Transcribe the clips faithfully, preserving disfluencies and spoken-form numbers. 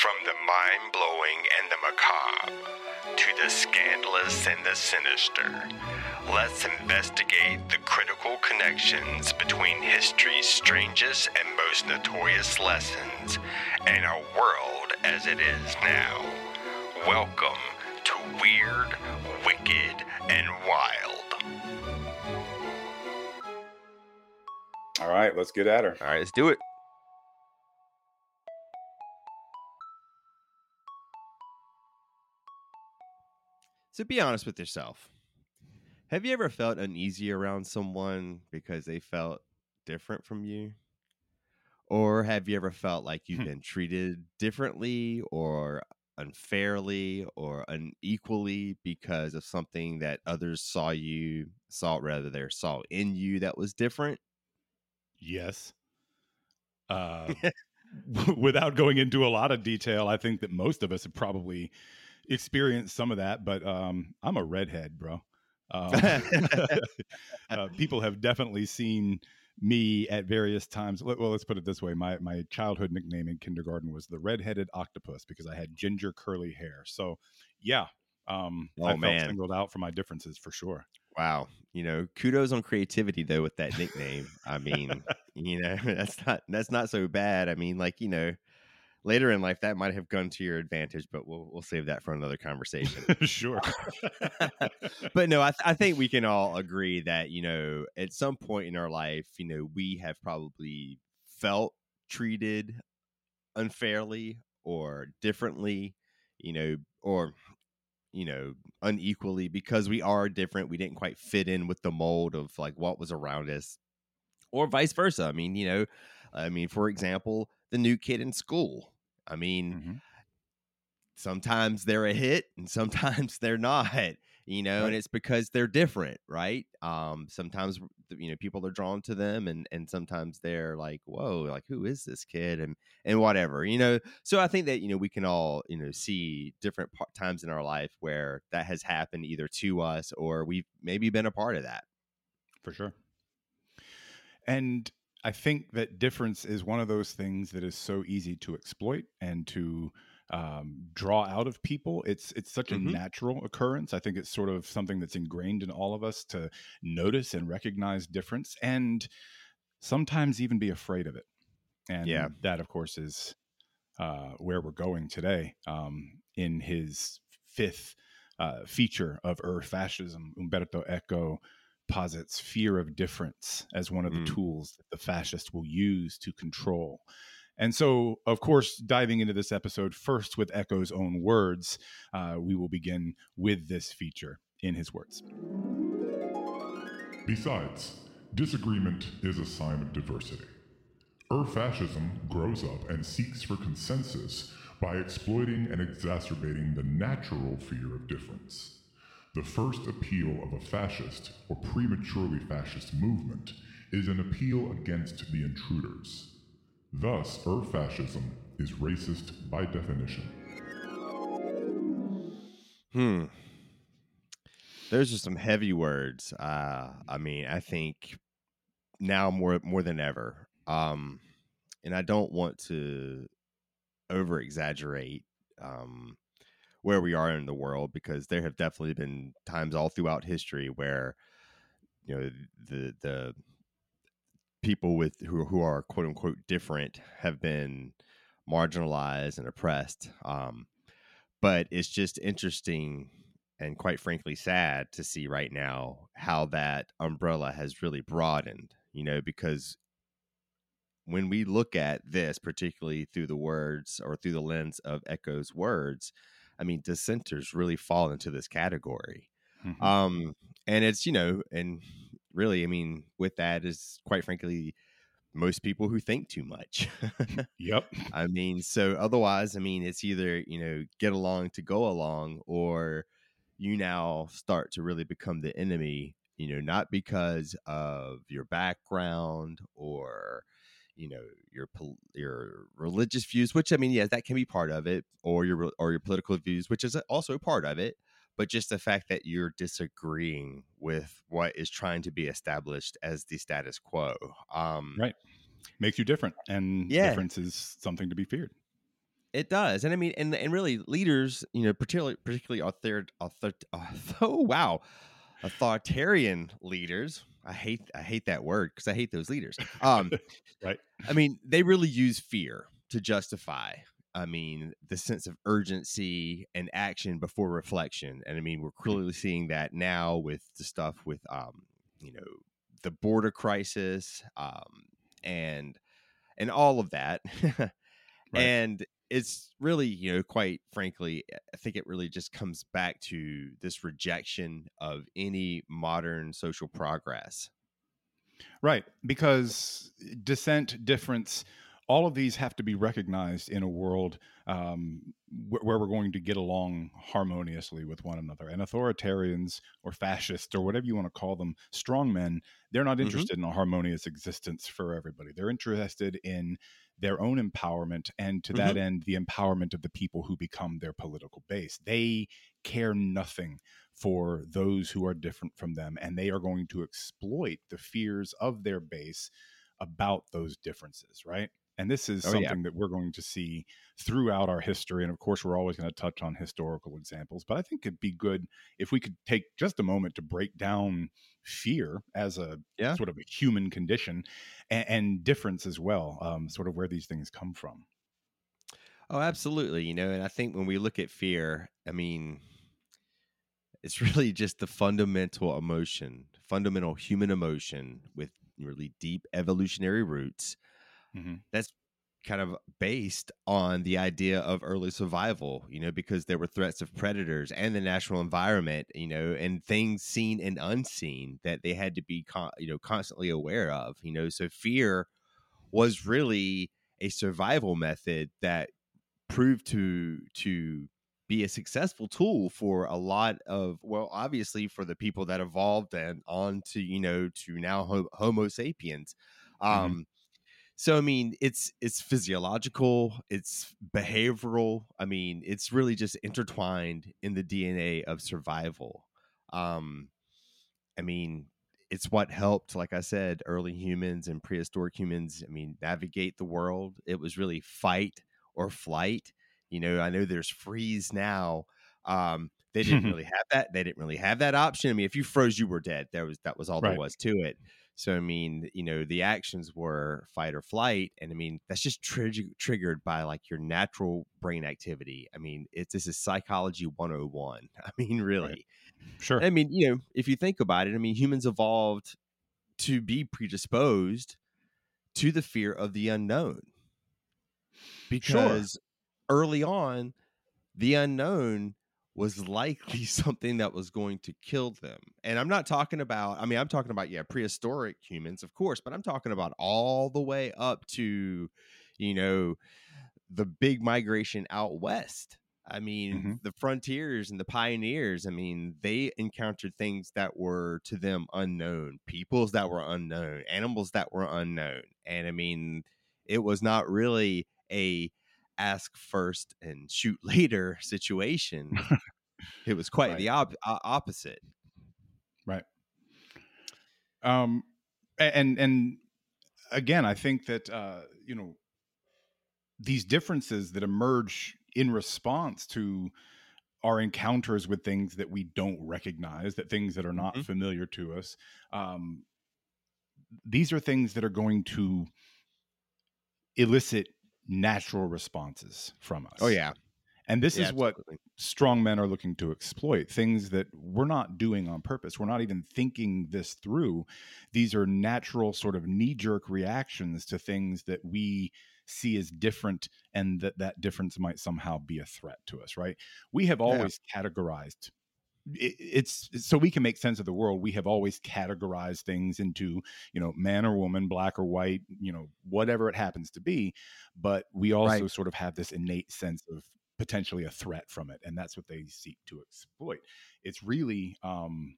From the mind-blowing and the macabre, to the scandalous and the sinister, let's investigate the critical connections between history's strangest and most notorious lessons and our world as it is now. Welcome to Weird, Wicked, and Wild. All right, let's get at her. All right, let's do it. So be honest with yourself. Have you ever felt uneasy around someone because they felt different from you? Or have you ever felt like you've been treated differently or unfairly or unequally because of something that others saw you, saw rather they saw in you that was different? Yes. Uh, without going into a lot of detail, I think that most of us have probably experienced some of that, but um, I'm a redhead, bro. Um, uh, people have definitely seen me at various times. Well, let's put it this way. My, my childhood nickname in kindergarten was the redheaded octopus because I had ginger curly hair. So yeah, um, Oh, I felt man. singled out for my differences for sure. Wow. You know, kudos on creativity though with that nickname. I mean, you know, that's not that's not so bad. I mean, like, you know, later in life that might have gone to your advantage, but we'll we'll save that for another conversation. Sure. But no, I th- I think we can all agree that, you know, at some point in our life, you know, we have probably felt treated unfairly or differently, you know, or you know, unequally because we are different. We didn't quite fit in with the mold of like what was around us, or vice versa. I mean, you know, I mean, for example, the new kid in school. I mean, Mm-hmm. sometimes they're a hit and sometimes they're not, you know, Right. and it's because they're different, right? Um, sometimes, you know, people are drawn to them and, and sometimes they're like, whoa, like, who is this kid? And, and whatever, you know? So I think that, you know, we can all, you know, see different par- times in our life where that has happened either to us or we've maybe been a part of that. For sure. And I think that difference is one of those things that is so easy to exploit and to um, draw out of people. It's it's such a Mm-hmm. natural occurrence. I think it's sort of something that's ingrained in all of us to notice and recognize difference, and sometimes even be afraid of it. And Yeah. that, of course, is uh, where we're going today. Um, in his fifth uh, feature of Ur Fascism, Umberto Eco posits fear of difference as one of the Mm. tools that the fascist will use to control. And so, of course, diving into this episode first with Eco's own words, uh, we will begin with this feature in his words. Besides, disagreement is a sign of diversity. Ur-fascism grows up and seeks for consensus by exploiting and exacerbating the natural fear of difference. The first appeal of a fascist or prematurely fascist movement is an appeal against the intruders. Thus, Ur-fascism is racist by definition. Hmm. Those are some heavy words. Uh, I mean, I think now more more than ever. Um, and I don't want to over exaggerate um, where we are in the world because there have definitely been times all throughout history where you know the the people with who who are quote unquote different have been marginalized and oppressed. Um, but it's just interesting and quite frankly sad to see right now how that umbrella has really broadened. You know, because when we look at this, particularly through the words or through the lens of Eco's words, I mean, dissenters really fall into this category. Mm-hmm. Um, and it's, you know, and really, I mean, with that is quite frankly, most people who think too much. Yep. I mean, so otherwise, I mean, it's either, you know, get along to go along or you now start to really become the enemy, you know, not because of your background or, you know, your pol- your religious views, which I mean, yes, that can be part of it, or your or your political views, which is also part of it, but just the fact that you're disagreeing with what is trying to be established as the status quo. Um, Right. Makes you different, and Yeah. difference is something to be feared. It does, and I mean, and and really, leaders, you know, particularly particularly author, author, oh wow, authoritarian leaders. I hate I hate that word because I hate those leaders. Um, Right. I mean, they really use fear to justify. I mean, the sense of urgency and action before reflection, and I mean, we're clearly seeing that now with the stuff with, um, you know, the border crisis, um, and and all of that. Right. And it's really, you know, quite frankly, I think it really just comes back to this rejection of any modern social progress. Right. Because dissent, difference, all of these have to be recognized in a world um, wh- where we're going to get along harmoniously with one another. And authoritarians or fascists or whatever you want to call them, strongmen, they're not Mhm. interested in a harmonious existence for everybody. They're interested in their own empowerment, and to that Mhm. end, the empowerment of the people who become their political base. They care nothing for those who are different from them, and they are going to exploit the fears of their base about those differences, right? And this is Oh yeah. something that we're going to see throughout our history. And of course, we're always going to touch on historical examples, but I think it'd be good if we could take just a moment to break down fear as a Yeah. sort of a human condition, and, and difference as well, um, sort of where these things come from. Oh, absolutely. You know, and I think when we look at fear, I mean, it's really just the fundamental emotion, fundamental human emotion with really deep evolutionary roots Mm-hmm. that's kind of based on the idea of early survival, you know, because there were threats of predators and the natural environment, you know, and things seen and unseen that they had to be, con- you know, constantly aware of, you know. So fear was really a survival method that proved to to be a successful tool for a lot of, well, obviously for the people that evolved and on to, you know, to now ho- Homo sapiens. Mm-hmm. Um, so I mean, it's it's physiological, it's behavioral. I mean, it's really just intertwined in the D N A of survival. Um, I mean, it's what helped, like I said, early humans and prehistoric humans, I mean, navigate the world. It was really fight or flight. You know, I know there's freeze now. Um, they didn't really have that. They didn't really have that option. I mean, if you froze, you were dead. There was that was all there Right. was to it. So I mean, you know, the actions were fight or flight, and I mean that's just trig- triggered by like your natural brain activity. I mean, it's this is psychology one oh one. I mean, Right. really. Sure. I mean, you know, if you think about it, I mean, humans evolved to be predisposed to the fear of the unknown Sure. because early on, the unknown was likely something that was going to kill them. And I'm not talking about, I mean, I'm talking about, yeah, prehistoric humans, of course, but I'm talking about all the way up to, you know, the big migration out west. I mean, Mm-hmm. the frontiers and the pioneers, I mean, they encountered things that were to them unknown, peoples that were unknown, animals that were unknown. And I mean, it was not really a ask first and shoot later situation. It was quite Right. the op- uh, opposite. Right. Um, a- and and again, I think that uh, you know, these differences that emerge in response to our encounters with things that we don't recognize, that things that are not Mm-hmm. familiar to us, um, these are things that are going to elicit natural responses from us. Oh, yeah. And this Yeah, is what absolutely. strong men are looking to exploit, things that we're not doing on purpose. We're not even thinking this through. These are natural sort of knee-jerk reactions to things that we see as different, and that that difference might somehow be a threat to us, right? We have Yeah. always categorized it, it's so we can make sense of the world. We have always categorized things into, you know, man or woman, black or white, you know, whatever it happens to be. But we also Right. sort of have this innate sense of potentially a threat from it, and that's what they seek to exploit. It's really um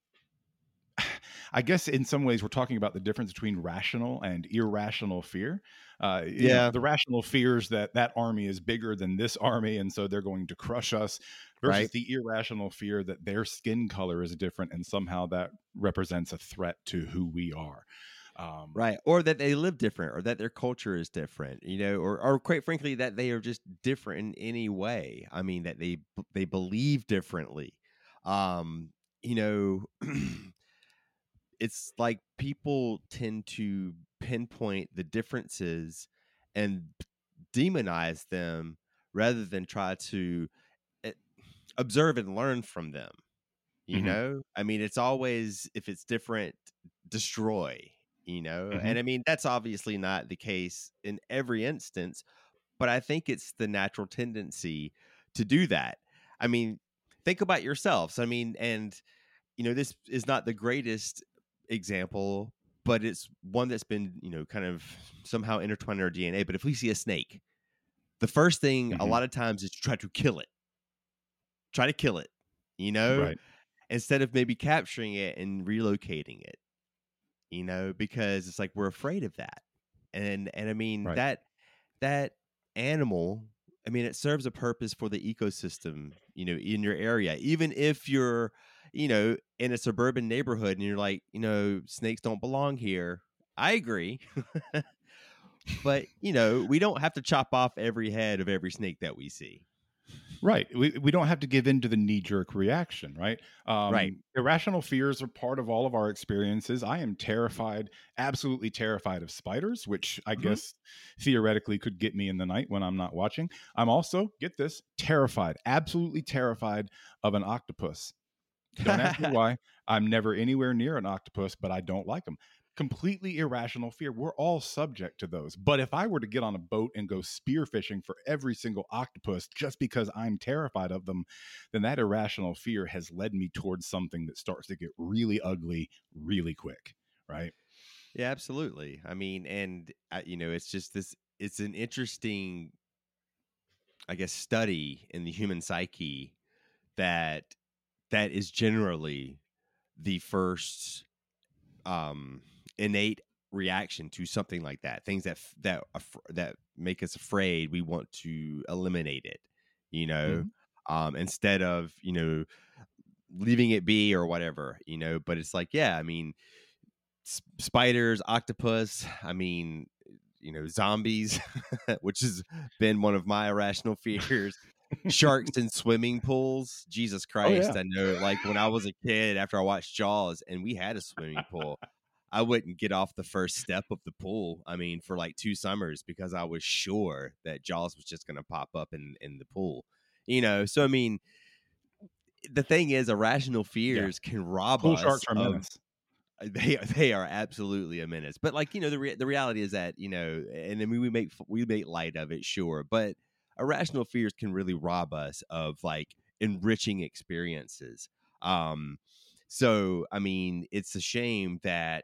I guess in some ways we're talking about the difference between rational and irrational fear. Uh, you know, Yeah. the rational fears that that army is bigger than this army, and so they're going to crush us, versus Right. the irrational fear that their skin color is different, and somehow that represents a threat to who we are. Um, Right. Or that they live different, or that their culture is different, you know, or, or quite frankly, that they are just different in any way. I mean, that they, they believe differently. Um, you know, it's like people tend to pinpoint the differences and demonize them rather than try to eh, observe and learn from them. You mhm, know, I mean, it's always, if it's different, destroy, you know, mhm. and I mean, that's obviously not the case in every instance, but I think it's the natural tendency to do that. I mean, think about yourselves. I mean, and, you know, this is not the greatest example, but it's one that's been, you know, kind of somehow intertwined in our D N A. But if we see a snake, the first thing a Mhm. lot of times is to try to kill it, try to kill it, you know, Right. instead of maybe capturing it and relocating it, you know, because it's like we're afraid of that. And and I mean Right. that that animal, I mean, it serves a purpose for the ecosystem, you know, in your area. Even if you're, you know, in a suburban neighborhood and you're like, you know, snakes don't belong here. I agree. But, you know, we don't have to chop off every head of every snake that we see. Right. We we don't have to give in to the knee jerk reaction, right? Right. Um, irrational fears are part of all of our experiences. I am terrified, absolutely terrified of spiders, which I Hmm. guess theoretically could get me in the night when I'm not watching. I'm also, get this, terrified, absolutely terrified of an octopus. Don't ask me why. I'm never anywhere near an octopus, but I don't like them. Completely irrational fear. We're all subject to those. But if I were to get on a boat and go spearfishing for every single octopus just because I'm terrified of them, then that irrational fear has led me towards something that starts to get really ugly really quick, right? Yeah, absolutely. I mean, and uh, you know, it's just this. It's an interesting, I guess, study in the human psyche that that is generally the first um, innate reaction to something like that. Things that f- that af- that make us afraid, we want to eliminate it. You know, Mhm. um, instead of, you know, leaving it be or whatever. You know, but it's like, yeah, I mean, s- spiders, octopus. I mean, you know, zombies, which has been one of my irrational fears. Sharks in swimming pools. Jesus Oh, yeah. Christ. I know, like when I was a kid, after I watched Jaws and we had a swimming pool, I wouldn't get off the first step of the pool. I mean, for like two summers because I was sure that Jaws was just going to pop up in, in the pool, you know? So, I mean, the thing is, irrational Yeah. fears can rob Pool sharks us are a of. menace. They they are absolutely a menace, but like, you know, the re- the reality is that, you know, and I mean, we make we make light of it, sure, but irrational fears can really rob us of like enriching experiences. Um, so I mean, it's a shame that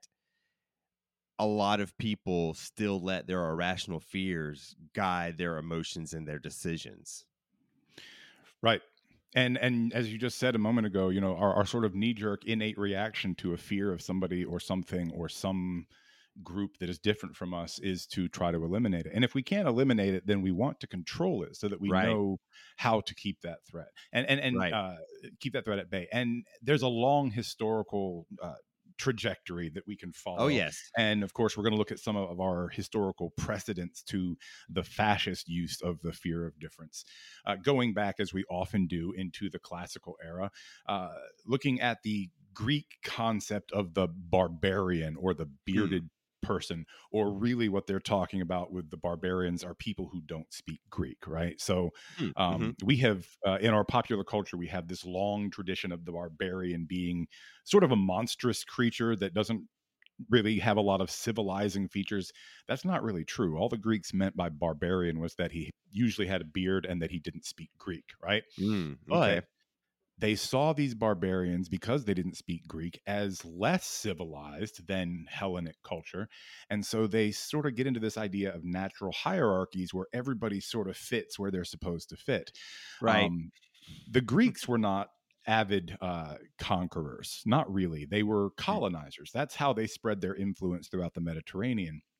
a lot of people still let their irrational fears guide their emotions and their decisions. Right. And and as you just said a moment ago, you know, our, our sort of knee jerk innate reaction to a fear of somebody or something or some group that is different from us is to try to eliminate it. And if we can't eliminate it, then we want to control it so that we Right. know how to keep that threat and and and Right. uh, keep that threat at bay. And there's a long historical uh, trajectory that we can Oh follow. yes. And of course, we're going to look at some of our historical precedents to the fascist use of the fear of difference, uh, going back as we often do into the classical era, uh, looking at the Greek concept of the barbarian or the Hmm. bearded person, or really what they're talking about with the barbarians are people who don't speak Greek, right? So Hmm. Mm-hmm. um, we have uh, in our popular culture, we have this long tradition of the barbarian being sort of a monstrous creature that doesn't really have a lot of civilizing features. That's not really true. All the Greeks meant by barbarian was that he usually had a beard and that he didn't speak Greek, right? Mm, okay. But they saw these barbarians, because they didn't speak Greek, as less civilized than Hellenic culture. And so they sort of get into this idea of natural hierarchies where everybody sort of fits where they're supposed to fit. Right. Um, the Greeks were not avid uh, conquerors, not really. They were Hmm. colonizers. That's how they spread their influence throughout the Mediterranean.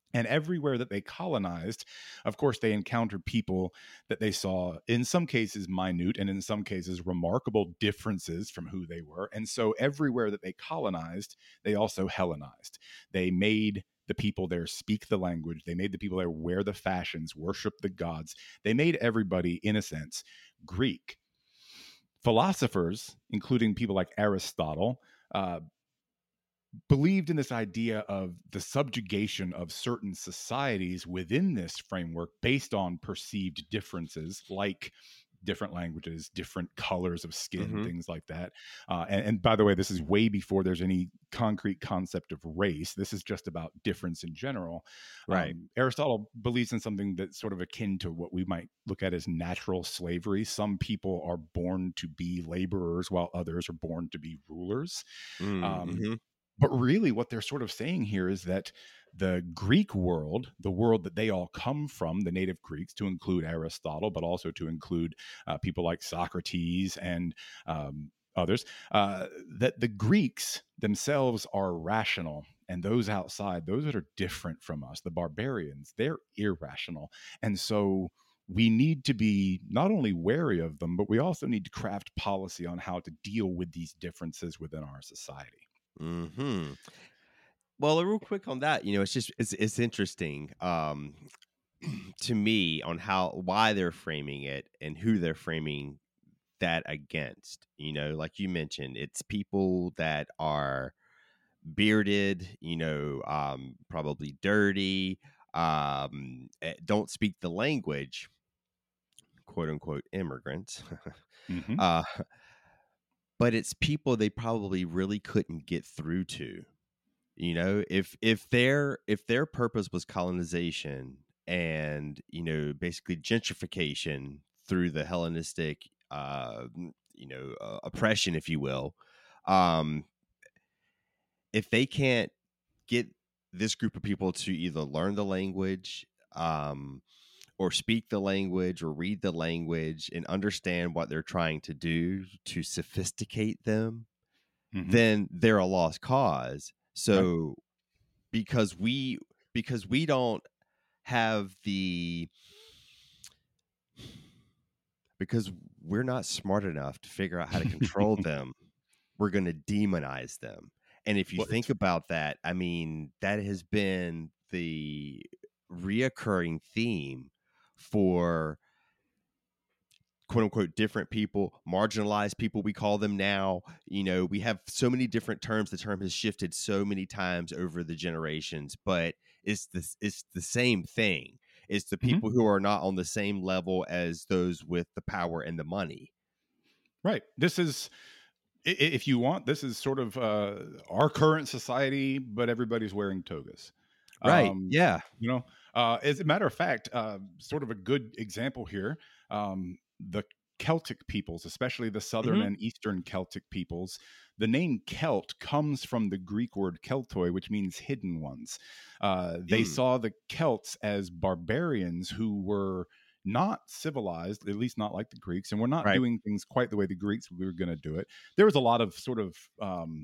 And everywhere that they colonized, of course, they encountered people that they saw, in some cases, minute and in some cases, remarkable differences from who they were. And so everywhere that they colonized, they also Hellenized. They made the people there speak the language. They made the people there wear the fashions, worship the gods. They made everybody, in a sense, Greek. Philosophers, including people like Aristotle, uh, believed in this idea of the subjugation of certain societies within this framework based on perceived differences, like different languages, different colors of skin, Mhm. things like that. Uh, and, and by the way, this is way before there's any concrete concept of race. This is just about difference in general. Right. Um, Aristotle believes in something that's sort of akin to what we might look at as natural slavery. Some people are born to be laborers while others are born to be rulers. Mm, Um, mhm. But really, what they're sort of saying here is that the Greek world, the world that they all come from, the native Greeks, to include Aristotle, but also to include uh, people like Socrates and um, others, uh, that the Greeks themselves are rational. And those outside, those that are different from us, the barbarians, they're irrational. And so we need to be not only wary of them, but we also need to craft policy on how to deal with these differences within our society. Hmm. Well, real quick on that, you know, it's just it's it's interesting um, to me on how why they're framing it and who they're framing that against. You know, like you mentioned, it's people that are bearded, you know, um, probably dirty, um, eh, don't speak the language, quote unquote immigrants. Mm-hmm. uh, but it's people they probably really couldn't get through to. You know, if if their if their purpose was colonization and, you know, basically gentrification through the Hellenistic uh you know uh, oppression, if you will, um if they can't get this group of people to either learn the language, um or speak the language or read the language and understand what they're trying to do to sophisticate them, Mm-hmm. then they're a lost cause. Right. So because we because we don't have the because we're not smart enough to figure out how to control them, we're going to demonize them. And if you Well, think it's about that, I mean, that has been the reoccurring theme for quote unquote different people, marginalized people, we call them now. You know, we have so many different terms. The term has shifted so many times over the generations, but it's the, it's the same thing. It's the Mhm. people who are not on the same level as those with the power and the money. right. This is, i- i- if you want, this is sort of uh, our current society, but everybody's wearing togas. Right. Um, Yeah. you know, uh, as a matter of fact, uh, sort of a good example here, um, the Celtic peoples, especially the southern Hmm. and eastern Celtic peoples, the name Celt comes from the Greek word keltoi, which means hidden ones. Uh, they Mm. saw the Celts as barbarians who were not civilized, at least not like the Greeks, and we're not Right. doing things quite the way the Greeks were going to do it. There was a lot of sort of um,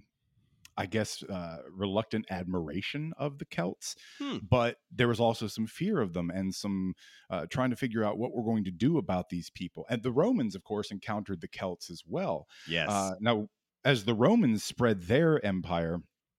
I guess, uh, reluctant admiration of the Celts, Hmm. but there was also some fear of them and some uh, trying to figure out what we're going to do about these people. And the Romans, of course, encountered the Celts as well. Yes. Uh, now, as the Romans spread their empire,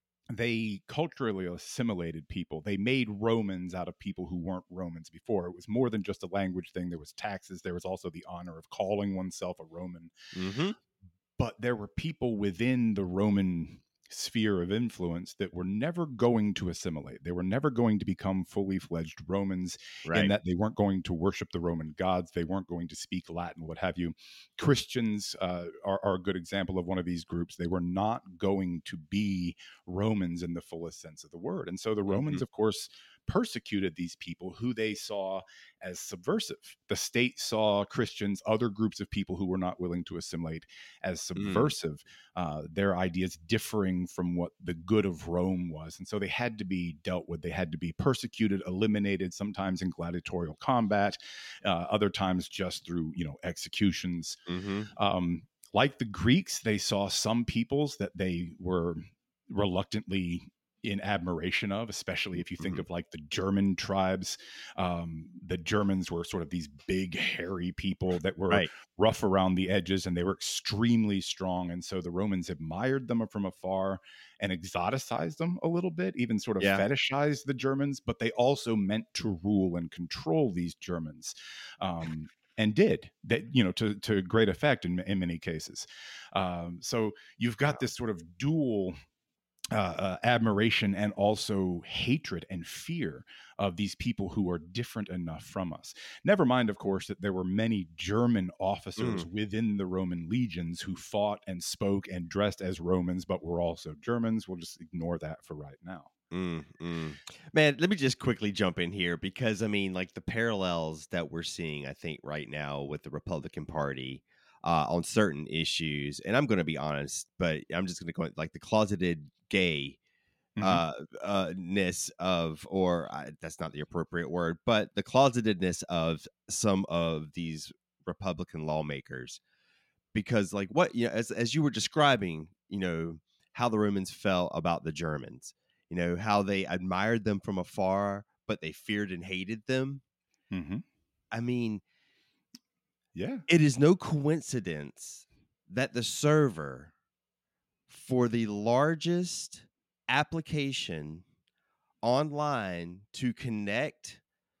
they culturally assimilated people. They made Romans out of people who weren't Romans before. It was more than just a language thing. There was taxes. There was also the honor of calling oneself a Roman. Hmm. But there were people within the Roman sphere of influence that were never going to assimilate. They were never going to become fully fledged Romans, Right. in that they weren't going to worship the Roman gods. They weren't going to speak Latin, what have you. Christians uh, are, are a good example of one of these groups. They were not going to be Romans in the fullest sense of the word. And so the Romans, Mhm. of course, persecuted these people who they saw as subversive. The state saw Christians, other groups of people who were not willing to assimilate, as subversive, uh, their ideas differing from what the good of Rome was. And so they had to be dealt with. They had to be persecuted, eliminated, sometimes in gladiatorial combat, uh, other times just through, you know, executions. Hmm. Um, like the Greeks, they saw some peoples that they were reluctantly in admiration of, especially if you think Mhm. of like the German tribes. Um, the Germans were sort of these big, hairy people that were Right. rough around the edges, and they were extremely strong. And so the Romans admired them from afar and exoticized them a little bit, even sort of Yeah. fetishized the Germans, but they also meant to rule and control these Germans. Um, and did that, you know, to to great effect in, in many cases. Um, so you've got this sort of dual uh, uh, admiration and also hatred and fear of these people who are different enough from us. Never mind, of course, that there were many German officers Mm. within the Roman legions who fought and spoke and dressed as Romans, but were also Germans. We'll just ignore that for right now. Mm, mm. Man, let me just quickly jump in here because I mean, like the parallels that we're seeing, I think, right now with the Republican Party uh, on certain issues, and I'm going to be honest, but I'm just going to go like the closeted gay Mhm. uh, uh ness of, or uh, that's not the appropriate word, but the closetedness of some of these Republican lawmakers, because like what you know, as as you were describing, you know, how the Romans felt about the Germans, you know, how they admired them from afar, but they feared and hated them. Mhm. I mean, Yeah. it is no coincidence that the server for the largest application online to connect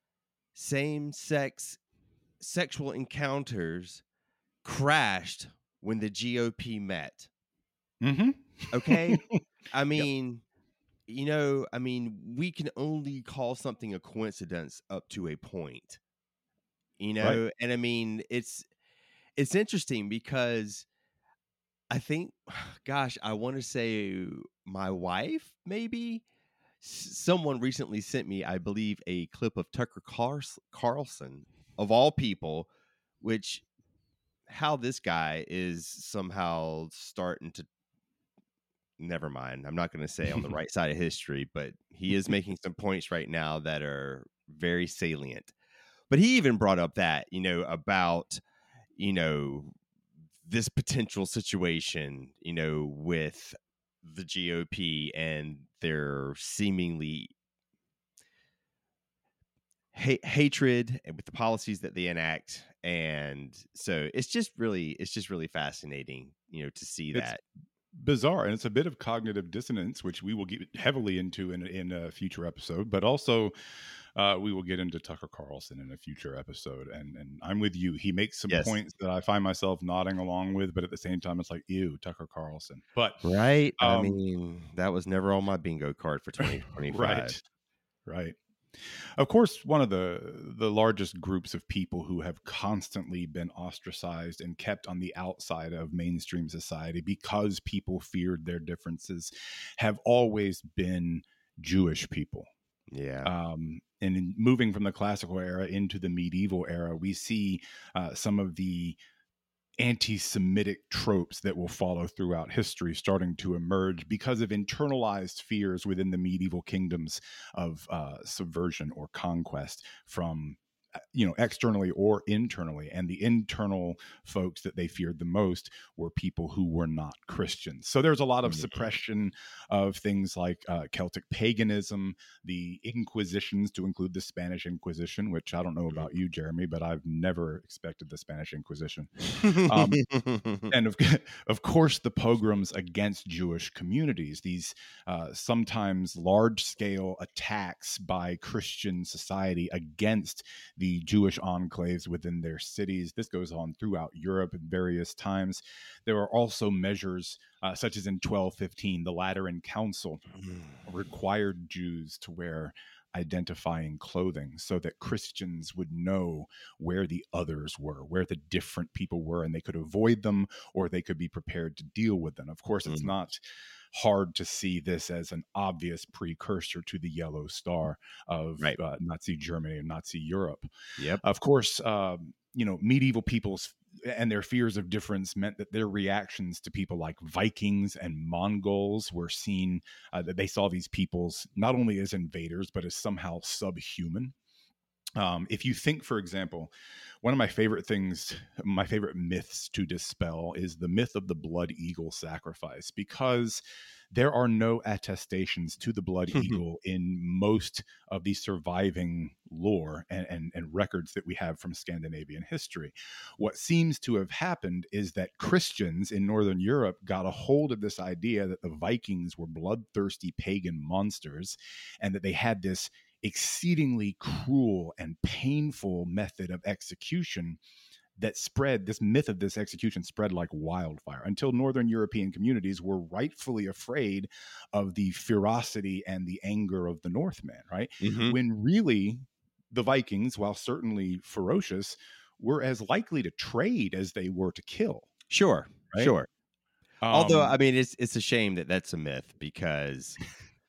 same-sex sexual encounters crashed when the G O P met. Mhm. Okay? I Yep. mean, you know, I mean, we can only call something a coincidence up to a point, you Right. know? And I mean, it's it's interesting because I think, gosh, I want to say my wife, maybe S- someone recently sent me, I believe, a clip of Tucker Carls- Carlson, of all people, which how this guy is somehow starting to, never mind. I'm not going to say on the right side of history, but he is making some points right now that are very salient. But he even brought up that, you know, about, you know, this potential situation, you know, with the G O P and their seemingly ha- hatred and with the policies that they enact. And so it's just really, it's just really fascinating, you know, to see It's that. bizarre, and it's a bit of cognitive dissonance, which we will get heavily into in in a future episode. But also, uh, we will get into Tucker Carlson in a future episode. And and I'm with you. He makes some Yes. points that I find myself nodding along with, but at the same time, it's like, ew, Tucker Carlson. But Right. I um, mean, that was never on my bingo card for twenty twenty-five. right, right. Of course, one of the the largest groups of people who have constantly been ostracized and kept on the outside of mainstream society because people feared their differences have always been Jewish people. Yeah. Um, and in moving from the classical era into the medieval era, we see uh, some of the anti-Semitic tropes that will follow throughout history starting to emerge because of internalized fears within the medieval kingdoms of uh, subversion or conquest from uh, you know, externally or internally. And the internal folks that they feared the most were people who were not Christians. So there's a lot of Mhm. suppression of things like uh, Celtic paganism, the Inquisitions, to include the Spanish Inquisition, which I don't know about you, Jeremy, but I've never expected the Spanish Inquisition. Um, and of, of course, the pogroms against Jewish communities, these uh, sometimes large-scale attacks by Christian society against the Jewish enclaves within their cities. This goes on throughout Europe at various times. There are also measures uh, such as in twelve fifteen, the Lateran Council required Jews to wear identifying clothing so that Christians would know where the others were, where the different people were, and they could avoid them or they could be prepared to deal with them. Of course, it's Mm. not hard to see this as an obvious precursor to the Yellow Star of Right. uh, Nazi Germany and Nazi Europe. Yep. Of course, um, you know, medieval peoples and their fears of difference meant that their reactions to people like Vikings and Mongols were seen, uh, that they saw these peoples not only as invaders, but as somehow subhuman. Um, if you think, for example, one of my favorite things, my favorite myths to dispel is the myth of the blood eagle sacrifice, because there are no attestations to the blood eagle in most of the surviving lore and, and, and records that we have from Scandinavian history. What seems to have happened is that Christians in Northern Europe got a hold of this idea that the Vikings were bloodthirsty pagan monsters, and that they had this exceedingly cruel and painful method of execution that spread, this myth of this execution spread like wildfire until Northern European communities were rightfully afraid of the ferocity and the anger of the Northmen, right? Mm-hmm. When really the Vikings, while certainly ferocious, were as likely to trade as they were to kill. Sure, right? sure. Um, Although, I mean, it's it's a shame that that's a myth, because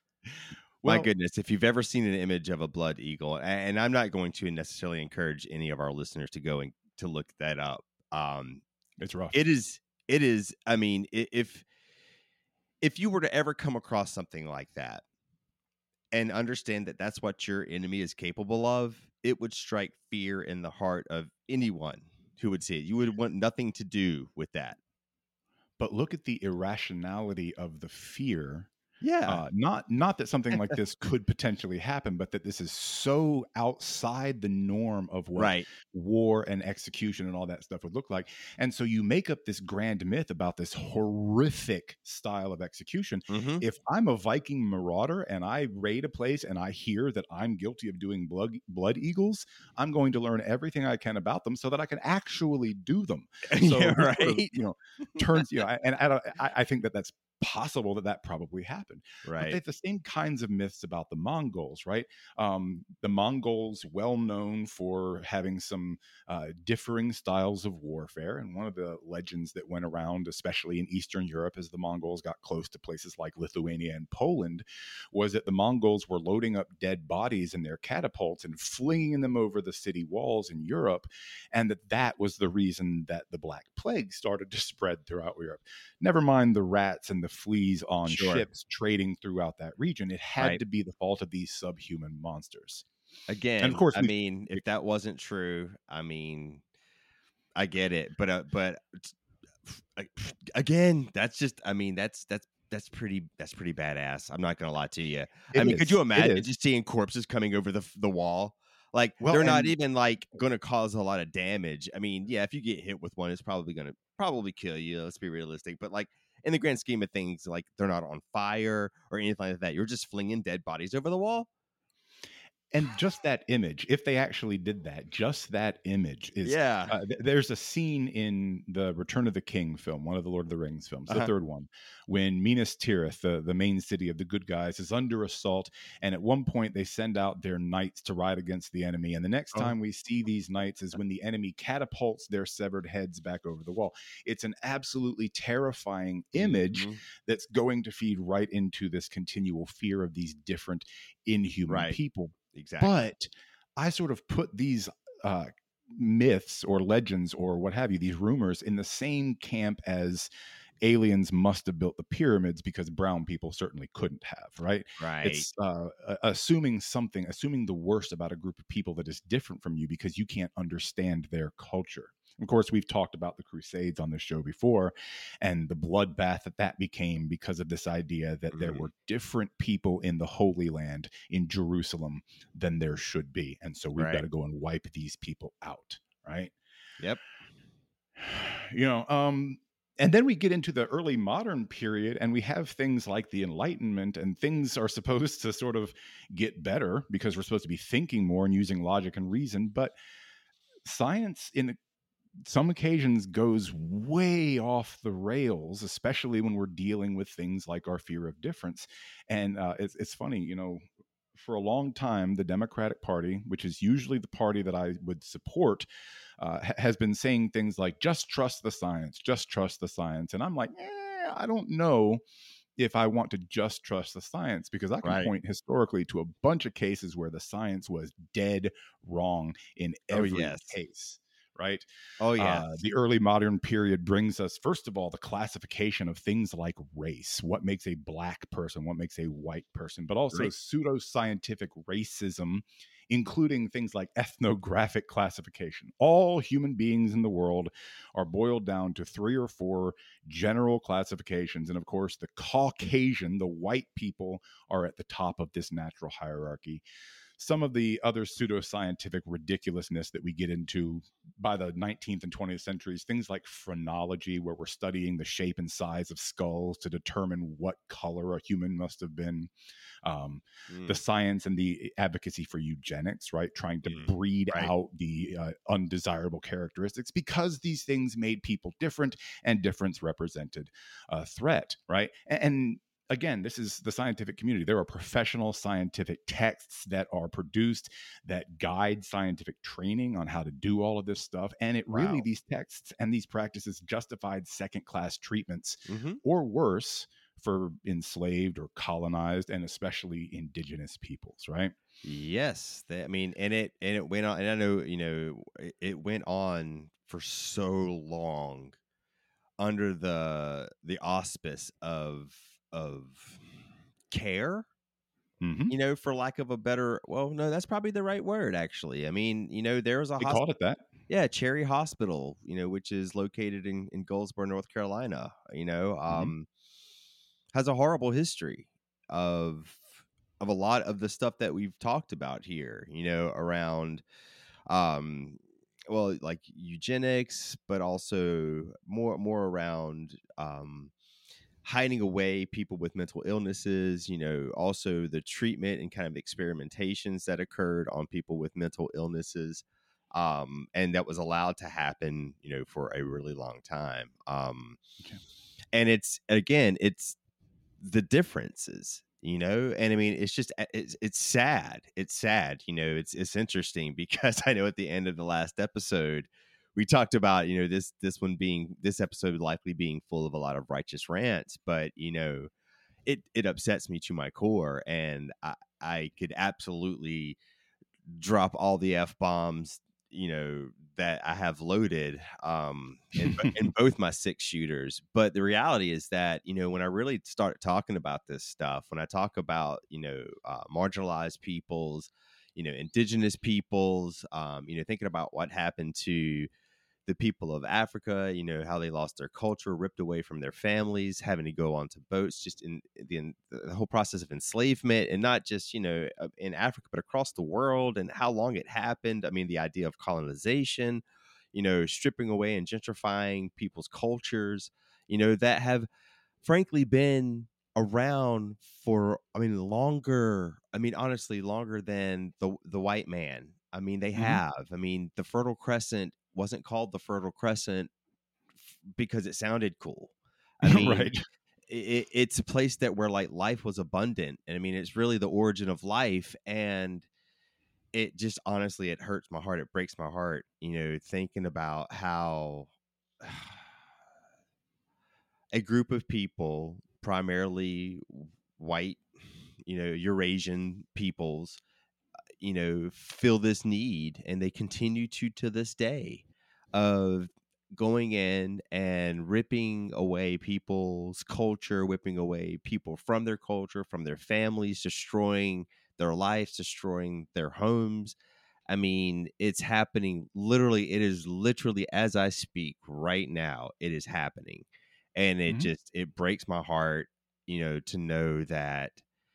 well, my goodness, if you've ever seen an image of a blood eagle, and I'm not going to necessarily encourage any of our listeners to go and to look that up. Um, it's rough. it is, it is. I mean, if if you were to ever come across something like that and understand that that's what your enemy is capable of, it would strike fear in the heart of anyone who would see it. You would want nothing to do with that. But look at the irrationality of the fear. Yeah. Uh, not not that something like this could potentially happen, but that this is so outside the norm of what Right. war and execution and all that stuff would look like. And so you make up this grand myth about this horrific style of execution. Mm-hmm. If I'm a Viking marauder and I raid a place and I hear that I'm guilty of doing blood, blood eagles, I'm going to learn everything I can about them so that I can actually do them. So Yeah, this right. sort of, you know, turns, you know, and I, don't- I, I think that that's possible that that probably happened. Right. But they have the same kinds of myths about the Mongols, right? Um, the Mongols, well known for having some uh, differing styles of warfare. And one of the legends that went around, especially in Eastern Europe, as the Mongols got close to places like Lithuania and Poland, was that the Mongols were loading up dead bodies in their catapults and flinging them over the city walls in Europe. And that that was the reason that the Black Plague started to spread throughout Europe. Never mind the rats and the fleas on Sure. ships trading throughout that region. It had Right. to be the fault of these subhuman monsters. Again, And of course, I we- mean, if that wasn't true, I mean, I get it, but uh, but again, that's just, I mean, that's that's that's pretty that's pretty badass. I'm not gonna lie to you. I It mean, is. could you It imagine is. just seeing corpses coming over the the wall? Like, Well, they're not and- even like going to cause a lot of damage. I mean, yeah, if you get hit with one, it's probably going to probably kill you. Let's be realistic. But like, in the grand scheme of things, like, they're not on fire or anything like that. You're just flinging dead bodies over the wall. And just that image, if they actually did that, just that image is. Yeah. Uh, th- there's a scene in the Return of the King film, one of the Lord of the Rings films, the Uh-huh. third one, when Minas Tirith, the, the main city of the good guys, is under assault. And at one point, they send out their knights to ride against the enemy. And the next Oh. time we see these knights is when the enemy catapults their severed heads back over the wall. It's an absolutely terrifying image Mhm. that's going to feed right into this continual fear of these different inhuman Right. people. Exactly. But I sort of put these uh, myths or legends or what have you, these rumors, in the same camp as aliens must have built the pyramids because brown people certainly couldn't have, right? right. It's uh, a- assuming something, assuming the worst about a group of people that is different from you because you can't understand their culture. Of course, we've talked about the Crusades on this show before and the bloodbath that that became because of this idea that there Mhm. were different people in the Holy Land in Jerusalem than there should be. And so we've Right. got to go and wipe these people out, right? Yep. You know, um, and then we get into the early modern period and we have things like the Enlightenment, and things are supposed to sort of get better because we're supposed to be thinking more and using logic and reason. But science in some occasions goes way off the rails, especially when we're dealing with things like our fear of difference. And uh, it's, it's funny, you know, for a long time, the Democratic Party, which is usually the party that I would support, uh, ha- has been saying things like, just trust the science, just trust the science. And I'm like, eh, I don't know if I want to just trust the science, because I can Right. point historically to a bunch of cases where the science was dead wrong in Oh, every yes. case. Right. Oh, yeah. Uh, the early modern period brings us, first of all, the classification of things like race. What makes a black person? What makes a white person? But also Right. pseudoscientific racism including things like ethnographic classification. All human beings in the world are boiled down to three or four general classifications. And of course, the Caucasian, the white people, are at the top of this natural hierarchy. Some of the other pseudoscientific ridiculousness that we get into by the nineteenth and twentieth centuries, things like phrenology, where we're studying the shape and size of skulls to determine what color a human must have been. Um, mm. The science and the advocacy for eugenics, right? Trying to mm. breed right. out the uh, undesirable characteristics, because these things made people different, and difference represented a threat, right? And, and again, this is the scientific community. There are professional scientific texts that are produced that guide scientific training on how to do all of this stuff. And it really, wow. these texts and these practices justified second-class treatments, mm-hmm. or worse, for enslaved or colonized, and especially indigenous peoples, right? Yes. They, I mean, and it, and it went on, and I know, you know, it, it went on for so long under the, the auspice of, of care, mm-hmm. you know, for lack of a better, well, no, that's probably the right word, actually. I mean, you know, there was a they hosp- called it that. Yeah, Cherry Hospital, you know, which is located in, in Goldsboro, North Carolina, you know, mm-hmm. um, has a horrible history of of a lot of the stuff that we've talked about here, you know, around um well, like eugenics, but also more more around um hiding away people with mental illnesses, you know, also the treatment and kind of experimentations that occurred on people with mental illnesses. Um, and that was allowed to happen, you know, for a really long time. Um, okay. And it's, again, it's the differences, you know, and I mean, it's just, it's, it's sad. It's sad, you know, it's, it's interesting because I know at the end of the last episode, we talked about, you know, this, this one being, this episode likely being full of a lot of righteous rants, but, you know, it, it upsets me to my core, and I, I could absolutely drop all the F-bombs, you know, that I have loaded um, in, in both my six shooters. But the reality is that, you know, when I really start talking about this stuff, when I talk about, you know, uh, marginalized peoples, you know, indigenous peoples, um, you know, thinking about what happened to the people of Africa, you know, how they lost their culture, ripped away from their families, having to go onto boats, just in the, in the whole process of enslavement, and not just, you know, in Africa, but across the world, and how long it happened. I mean, the idea of colonization, you know, stripping away and gentrifying people's cultures, you know, that have frankly been around for, I mean, longer, I mean, honestly, longer than the, the white man. I mean, they mm-hmm. have, I mean, the Fertile Crescent wasn't called the Fertile Crescent because it sounded cool. I mean, right. it, it's a place that where like life was abundant. And I mean, it's really the origin of life. And it just, honestly, it hurts my heart. It breaks my heart, you know, thinking about how a group of people, primarily white, you know, Eurasian peoples, you know, feel this need, and they continue to to this day, of going in and ripping away people's culture, whipping away people from their culture, from their families, destroying their lives, destroying their homes. I mean, it's happening literally. It is literally, as I speak right now, it is happening. And it mm-hmm. just, it breaks my heart, you know, to know that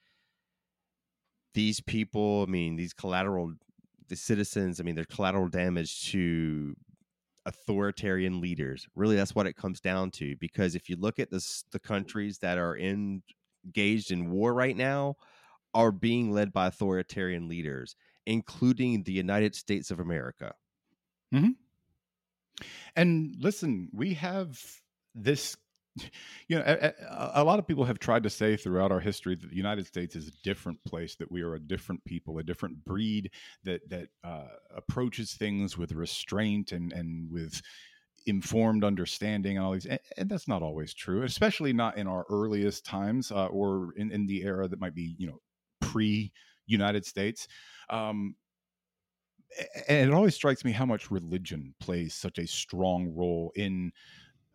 these people, I mean, these collateral, the citizens, I mean, they're collateral damage to authoritarian leaders. Really, that's what it comes down to. Because if you look at this, the countries that are in, engaged in war right now are being led by authoritarian leaders, including the United States of America. Mm-hmm. And listen, we have this, you know, a, a lot of people have tried to say throughout our history that the United States is a different place, that we are a different people, a different breed that that uh, approaches things with restraint and and with informed understanding and all these. And, and that's not always true, especially not in our earliest times uh, or in, in the era that might be, you know, pre-United States. Um, and it always strikes me how much religion plays such a strong role in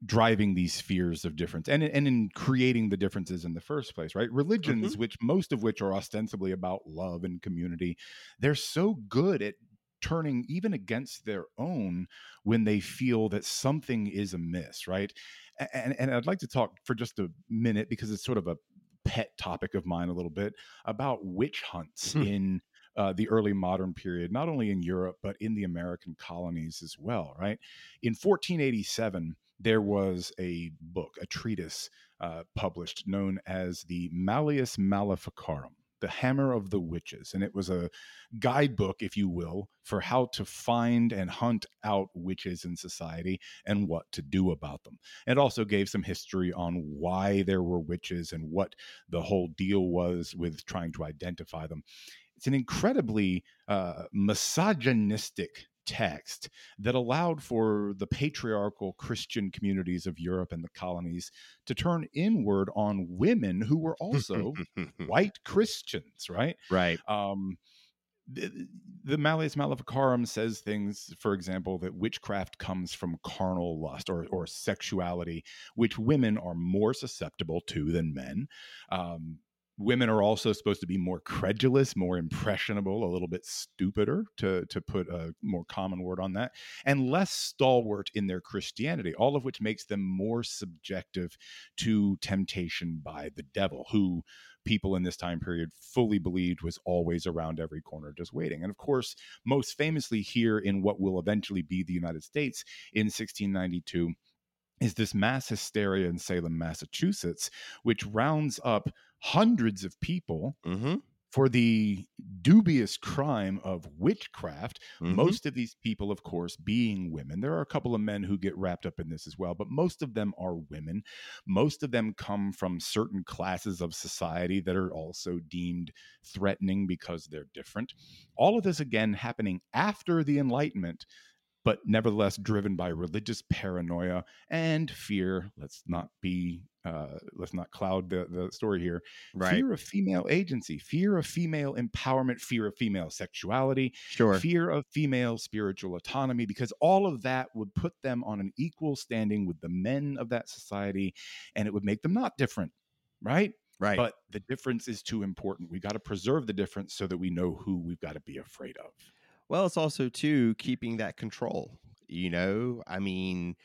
driving these spheres of difference and, and in creating the differences in the first place, right? Religions, Mm-hmm. which most of which are ostensibly about love and community, they're so good at turning even against their own when they feel that something is amiss, right? And, and I'd like to talk for just a minute, because it's sort of a pet topic of mine a little bit, about witch hunts in uh, the early modern period, not only in Europe, but in the American colonies as well, right? In fourteen eighty-seven, there was a book, a treatise uh, published known as the Malleus Maleficarum, the Hammer of the Witches. And it was a guidebook, if you will, for how to find and hunt out witches in society and what to do about them. It also gave some history on why there were witches and what the whole deal was with trying to identify them. It's an incredibly uh, misogynistic text that allowed for the patriarchal Christian communities of Europe and the colonies to turn inward on women who were also white Christians, right? Right. Um, the, the Malleus Maleficarum says things, for example, that witchcraft comes from carnal lust or, or sexuality, which women are more susceptible to than men. Um, Women are also supposed to be more credulous, more impressionable, a little bit stupider, to, to put a more common word on that, and less stalwart in their Christianity, all of which makes them more subjective to temptation by the devil, who people in this time period fully believed was always around every corner just waiting. And of course, most famously here in what will eventually be the United States in sixteen ninety-two, is this mass hysteria in Salem, Massachusetts, which rounds up hundreds of people Mm-hmm. for the dubious crime of witchcraft. Mm-hmm. Most of these people, of course, being women. There are a couple of men who get wrapped up in this as well, but most of them are women. Most of them come from certain classes of society that are also deemed threatening because they're different. All of this, again, happening after the Enlightenment, but nevertheless driven by religious paranoia and fear. Let's not be, uh, let's not cloud the, the story here. Right. Fear of female agency, fear of female empowerment, fear of female sexuality, Sure. fear of female spiritual autonomy, because all of that would put them on an equal standing with the men of that society, and it would make them not different, right? Right. But the difference is too important. We got to preserve the difference so that we know who we've got to be afraid of. Well, it's also, too, keeping that control. You know, I mean,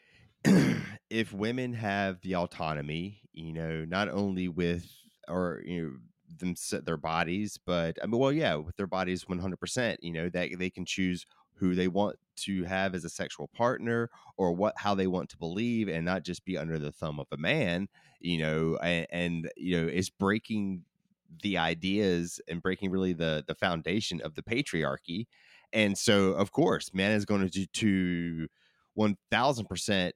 if women have the autonomy, you know, not only with, or, you know, them set their bodies, but I mean, well, yeah, with their bodies one hundred percent, you know, that they can choose who they want to have as a sexual partner, or what, how they want to believe, and not just be under the thumb of a man, you know, and, and you know, it's breaking the ideas and breaking really the the foundation of the patriarchy. And so, of course, man is going to to one thousand percent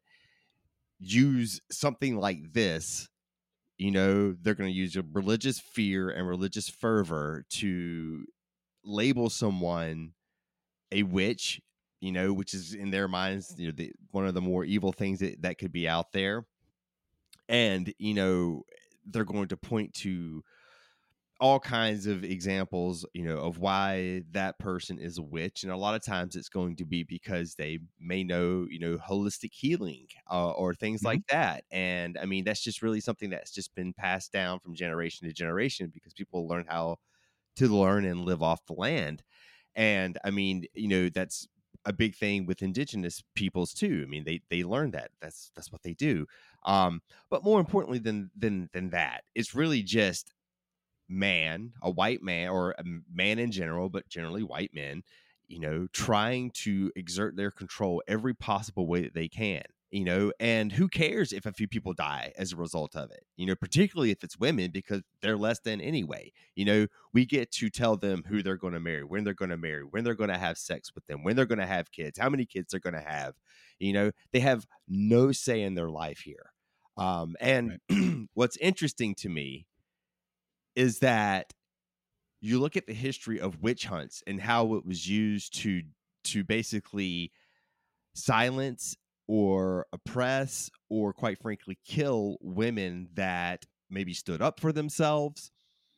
use something like this. You know, they're going to use a religious fear and religious fervor to label someone a witch, you know, which is in their minds, you know, the, one of the more evil things that, that could be out there. And, you know, they're going to point to all kinds of examples, you know, of why that person is a witch. And a lot of times it's going to be because they may know, you know, holistic healing uh, or things mm-hmm. like that. And I mean, that's just really something that's just been passed down from generation to generation, because people learn how to learn and live off the land. And I mean, you know, that's a big thing with indigenous peoples too. I mean, they, they learn that that's, that's what they do. Um, but more importantly than, than, than that, it's really just man, a white man, or a man in general, but generally white men, you know, trying to exert their control every possible way that they can, you know, and who cares if a few people die as a result of it, you know, particularly if it's women, because they're less than anyway. You know, we get to tell them who they're going to marry, when they're going to marry, when they're going to have sex with them, when they're going to have kids, how many kids they're going to have. You know, they have no say in their life here. Um, and right. What's interesting to me is that you look at the history of witch hunts and how it was used to to basically silence or oppress, or quite frankly kill women that maybe stood up for themselves,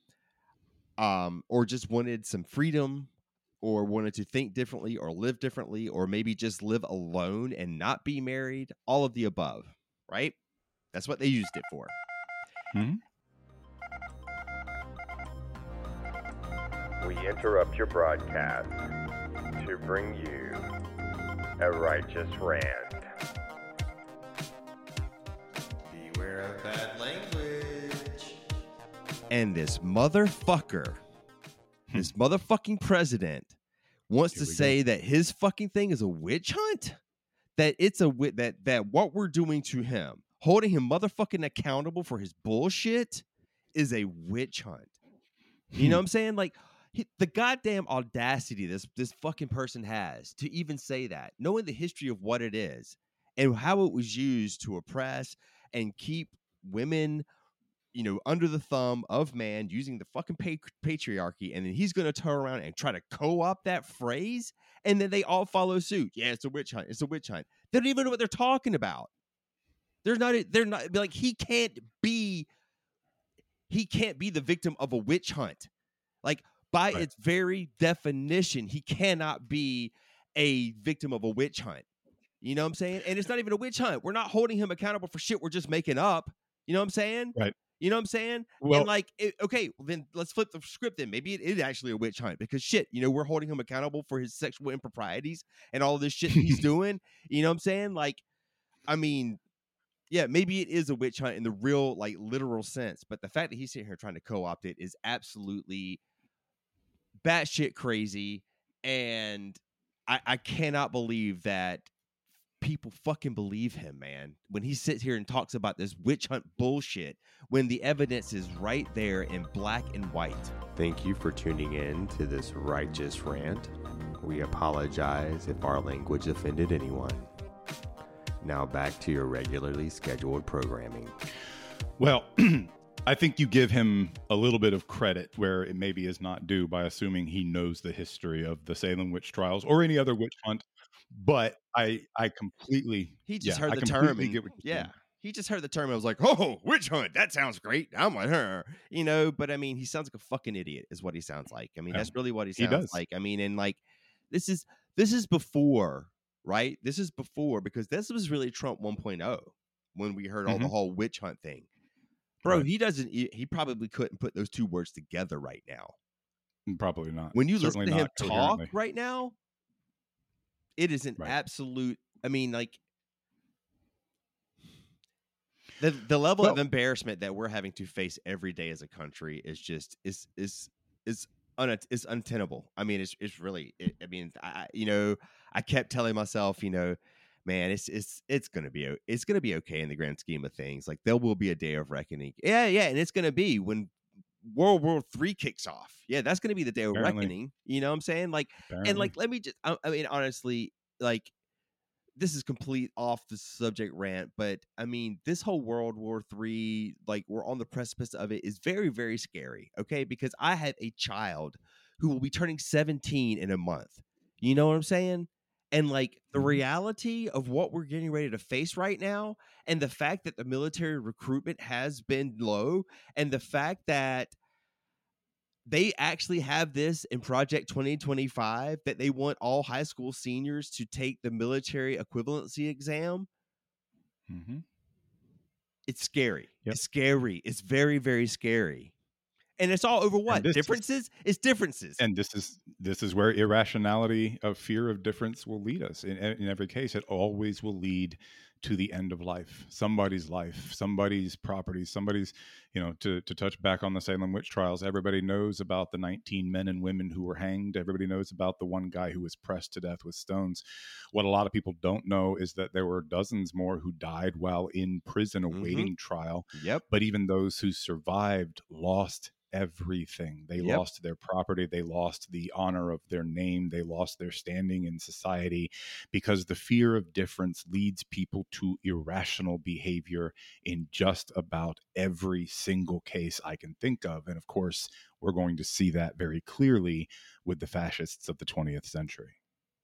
um, or just wanted some freedom, or wanted to think differently or live differently, or maybe just live alone and not be married, all of the above. right? That's what they used it for. Mm-hmm. We interrupt your broadcast to bring you a righteous rant. Beware of bad language. And this motherfucker, this motherfucking president wants Here to we say that his fucking thing is a witch hunt? That it's a wi- that that what we're doing to him, holding him motherfucking accountable for his bullshit, is a witch hunt. You know what I'm saying? Like he, the goddamn audacity this this fucking person has to even say that, knowing the history of what it is and how it was used to oppress and keep women, you know, under the thumb of man, using the fucking pa- patriarchy, and then he's going to turn around and try to co-opt that phrase, and then they all follow suit. Yeah, it's a witch hunt. It's a witch hunt. They don't even know what they're talking about. They're not. They're not like he can't be. He can't be the victim of a witch hunt. Like by Right. its very definition, he cannot be a victim of a witch hunt. You know what I'm saying? And it's not even a witch hunt. We're not holding him accountable for shit we're just making up. You know what I'm saying? Right. You know what I'm saying? Well- and like, it, okay, well then let's flip the script then. Maybe it is actually a witch hunt because shit, you know, we're holding him accountable for his sexual improprieties and all this shit that he's doing. You know what I'm saying? Like, I mean, yeah, maybe it is a witch hunt in the real, like, literal sense. But the fact that he's sitting here trying to co-opt it is absolutely batshit crazy. And I, I cannot believe that people fucking believe him, man, when he sits here and talks about this witch hunt bullshit when the evidence is right there in black and white. Thank you for tuning in to this righteous rant. We apologize if our language offended anyone. Now back to your regularly scheduled programming. Well, I think you give him a little bit of credit where it maybe is not due by assuming he knows the history of the Salem witch trials or any other witch hunt. But I, I completely, He just yeah, heard I the completely term and get what you're yeah, saying. he just heard the term and was like, "Oh, witch hunt! That sounds great." I'm like, "Her," you know. But I mean, he sounds like a fucking idiot, is what he sounds like. I mean, Yeah, that's really what he he sounds does. like. I mean, and like, this is this is before, right? This is before because this was really Trump one point oh when we heard all the Mhm. whole witch hunt thing. Bro, Right. he doesn't. He he probably couldn't put those two words together right now. Probably not. When you Certainly listen to him not talk coherently. right now, it is an Right. absolute. I mean, like the the level Well- of embarrassment that we're having to face every day as a country is just is is is un, is untenable. I mean, it's it's really. It, I mean, I you know, I kept telling myself, you know, man, it's it's it's gonna be o- it's gonna be okay in the grand scheme of things. Like there will be a day of reckoning. Yeah, yeah, and it's gonna be when World War Three kicks off. Yeah, that's gonna be the day of Apparently. reckoning. You know what I'm saying? Like, and Apparently. like, let me just. I, I mean, honestly, like, this is complete off the subject rant, but I mean, this whole World War Three, like, we're on the precipice of it, is very, very scary. Okay, because I have a child who will be turning seventeen in a month. You know what I'm saying? And like the Mhm. reality of what we're getting ready to face right now, and the fact that the military recruitment has been low, and the fact that they actually have this in Project twenty twenty-five that they want all high school seniors to take the military equivalency exam. Mhm. It's scary. Yep. It's scary. It's very, very scary. And it's all over what? this is- Differences? It's differences. And this is this is where irrationality of fear of difference will lead us. In, in every case, it always will lead to the end of life, somebody's life, somebody's property, somebody's, you know, to, to touch back on the Salem witch trials. Everybody knows about the nineteen men and women who were hanged. Everybody knows about the one guy who was pressed to death with stones. What a lot of people don't know is that there were dozens more who died while in prison awaiting trial. Yep. But even those who survived lost everything. They Yep. lost their property. They lost the honor of their name. They lost their standing in society because the fear of difference leads people to irrational behavior in just about every single case I can think of. And of course, we're going to see that very clearly with the fascists of the twentieth century.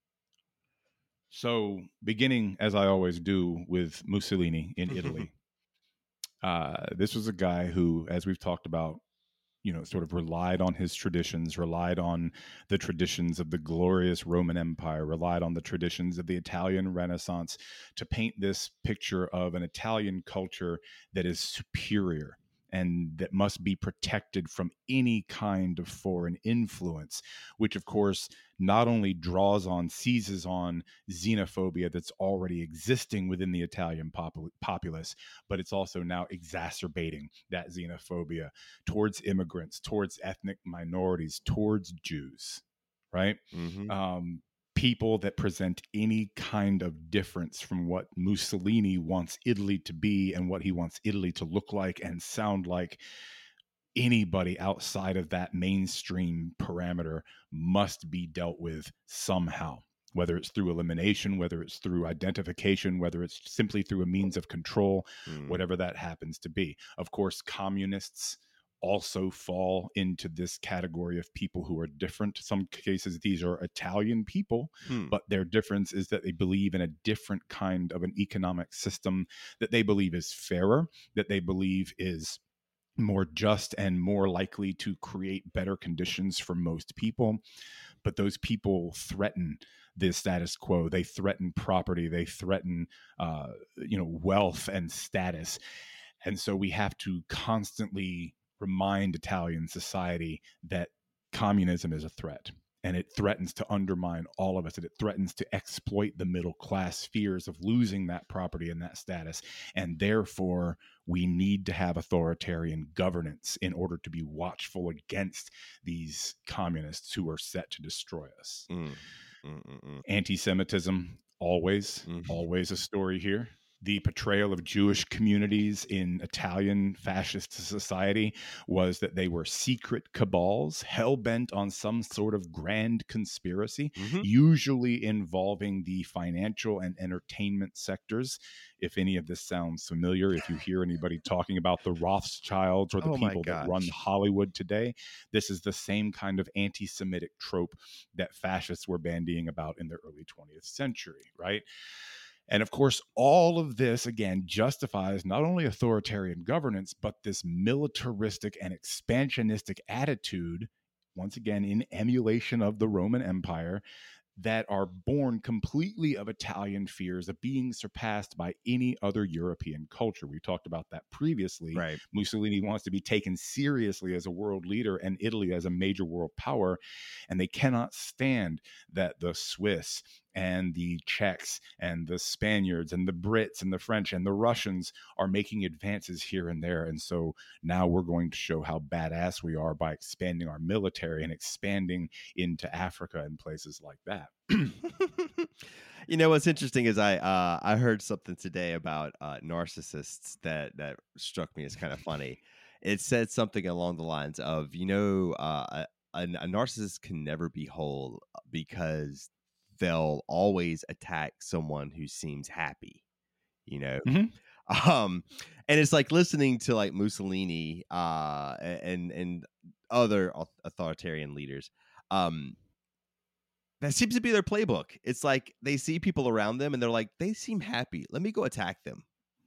So, beginning as I always do with Mussolini in Italy, uh, this was a guy who, as we've talked about, you know, sort of relied on his traditions, relied on the traditions of the glorious Roman Empire, relied on the traditions of the Italian Renaissance to paint this picture of an Italian culture that is superior and that must be protected from any kind of foreign influence, which of course not only draws on, seizes on xenophobia that's already existing within the Italian popul- populace, but it's also now exacerbating that xenophobia towards immigrants, towards ethnic minorities, towards Jews, right? Mm-hmm. Um, people that present any kind of difference from what Mussolini wants Italy to be and what he wants Italy to look like and sound like. Anybody outside of that mainstream parameter must be dealt with somehow, whether it's through elimination, whether it's through identification, whether it's simply through a means of control, Mm. whatever that happens to be. Of course, communists also fall into this category of people who are different. Some cases, these are Italian people, Hmm. but their difference is that they believe in a different kind of an economic system that they believe is fairer, that they believe is more just and more likely to create better conditions for most people. But those people threaten the status quo. They threaten property. They threaten, uh, you know, wealth and status. And so we have to constantly remind Italian society that communism is a threat. And it threatens to undermine all of us. And it threatens to exploit the middle class fears of losing that property and that status. And therefore, we need to have authoritarian governance in order to be watchful against these communists who are set to destroy us. Mm. Mm-mm-mm. Anti-Semitism, always, Mhm. always a story here. The portrayal of Jewish communities in Italian fascist society was that they were secret cabals, hell-bent on some sort of grand conspiracy, Mhm. usually involving the financial and entertainment sectors. If any of this sounds familiar, if you hear anybody talking about the Rothschilds or the Oh my people that run gosh. Hollywood today, this is the same kind of anti-Semitic trope that fascists were bandying about in the early twentieth century, right? And of course, all of this, again, justifies not only authoritarian governance, but this militaristic and expansionistic attitude, once again, in emulation of the Roman Empire, that are born completely of Italian fears of being surpassed by any other European culture. We talked about that previously. Right. Mussolini wants to be taken seriously as a world leader and Italy as a major world power, and they cannot stand that the Swiss and the Czechs and the Spaniards and the Brits and the French and the Russians are making advances here and there. And so now we're going to show how badass we are by expanding our military and expanding into Africa and places like that. You know what's interesting is I uh, I heard something today about uh, narcissists that that struck me as kind of funny. It said something along the lines of, you know, uh, a, a narcissist can never be whole because they'll always attack someone who seems happy. You know, Mm-hmm. um, and it's like listening to like Mussolini uh, and and other authoritarian leaders. Um, That seems to be their playbook. It's like they see people around them and they're like, they seem happy. Let me go attack them.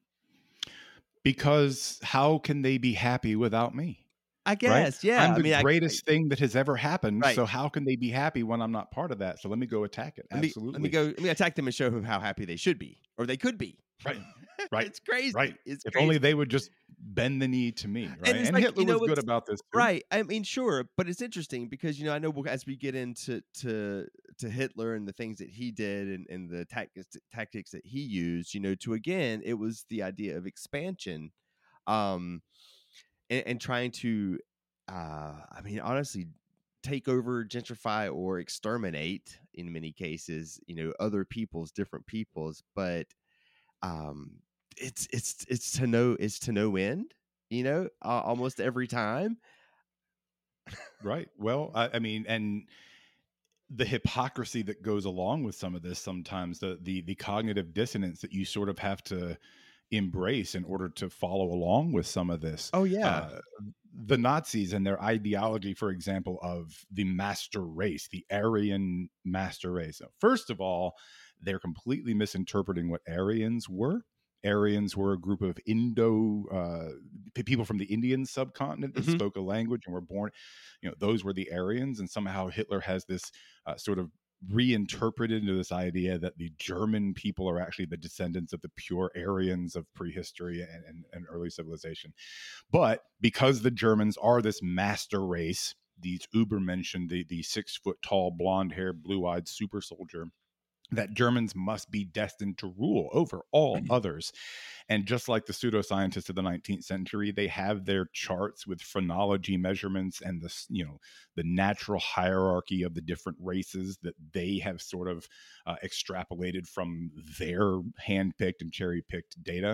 Because how can they be happy without me? I Right? guess, yeah. I'm I the mean, I, greatest thing that has ever happened. Right. So how can they be happy when I'm not part of that? So let me go attack it. let me Absolutely. let me go. Let me attack them and show them how happy they should be, or they could be. Right. Right. It's crazy. Right. It's If crazy. only they would just bend the knee to me. Right. And And, it's like, Hitler you know, was good it's- about this too. Right. I mean, sure, but it's interesting because, you know, I know as we get into to to Hitler and the things that he did and, and the tactics tactics that he used, you know, to again, it was the idea of expansion, um, and, and trying to, uh, I mean, honestly, take over, gentrify, or exterminate in many cases, you know, other people's, different people's, but um, it's it's it's to no it's to no end, you know, uh, almost every time. Right. Well, I, I mean, and the hypocrisy that goes along with some of this sometimes, the the the cognitive dissonance that you sort of have to embrace in order to follow along with some of this. Oh yeah, Uh, the Nazis and their ideology, for example, of the master race, the Aryan master race. So first of all, they're completely misinterpreting what Aryans were Aryans were a group of Indo uh, p- people from the Indian subcontinent that Mhm. spoke a language and were born. You know, those were the Aryans, and somehow Hitler has this uh, sort of reinterpreted into this idea that the German people are actually the descendants of the pure Aryans of prehistory and, and, and early civilization. But because the Germans are this master race, these Übermenschen, the the six foot tall, blonde haired, blue eyed super soldier, that Germans must be destined to rule over all others. And just like the pseudoscientists of the nineteenth century, they have their charts with phrenology measurements and the, you know, the natural hierarchy of the different races that they have sort of uh, extrapolated from their handpicked and cherry-picked data.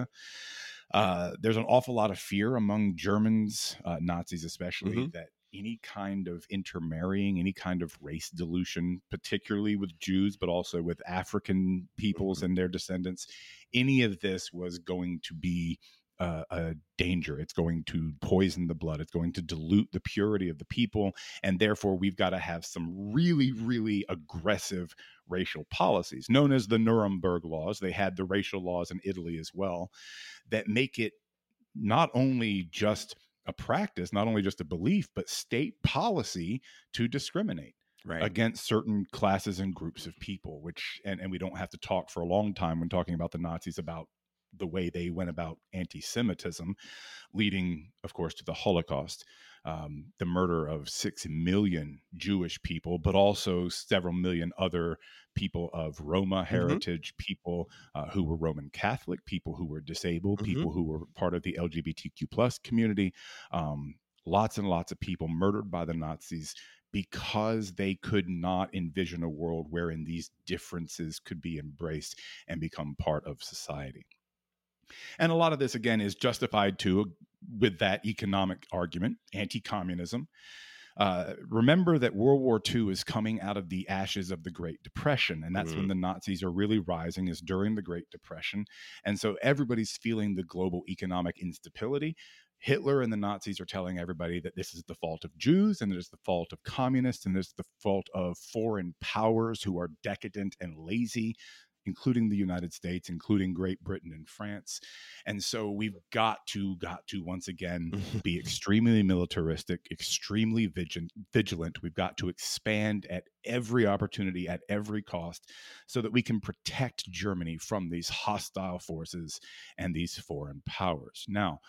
Uh, there's an awful lot of fear among Germans, uh, Nazis especially, Mhm. that any kind of intermarrying, any kind of race dilution, particularly with Jews, but also with African peoples Mhm. and their descendants, any of this was going to be uh, a danger. It's going to poison the blood. It's going to dilute the purity of the people. And therefore, we've got to have some really, really aggressive racial policies known as the Nuremberg laws. They had the racial laws in Italy as well that make it not only just a practice, not only just a belief, but state policy to discriminate Right. against certain classes and groups of people, which, and, and we don't have to talk for a long time when talking about the Nazis about the way they went about anti-Semitism, leading, of course, to the Holocaust, um, the murder of six million Jewish people, but also several million other people of Roma heritage, people uh, who were Roman Catholic, people who were disabled, Mhm. people who were part of the L G B T Q plus community. Um, lots and lots of people murdered by the Nazis because they could not envision a world wherein these differences could be embraced and become part of society. And a lot of this, again, is justified too with that economic argument, anti-communism. Uh, remember that World War Two is coming out of the ashes of the Great Depression, and that's Mhm. when the Nazis are really rising, is during the Great Depression. And so everybody's feeling the global economic instability. Hitler and the Nazis are telling everybody that this is the fault of Jews, and it is the fault of communists, and it's the fault of foreign powers who are decadent and lazy, including the United States, including Great Britain and France. And so we've got to, got to once again be extremely militaristic, extremely vigilant, vigilant. We've got to expand at every opportunity, at every cost, so that we can protect Germany from these hostile forces and these foreign powers. Now,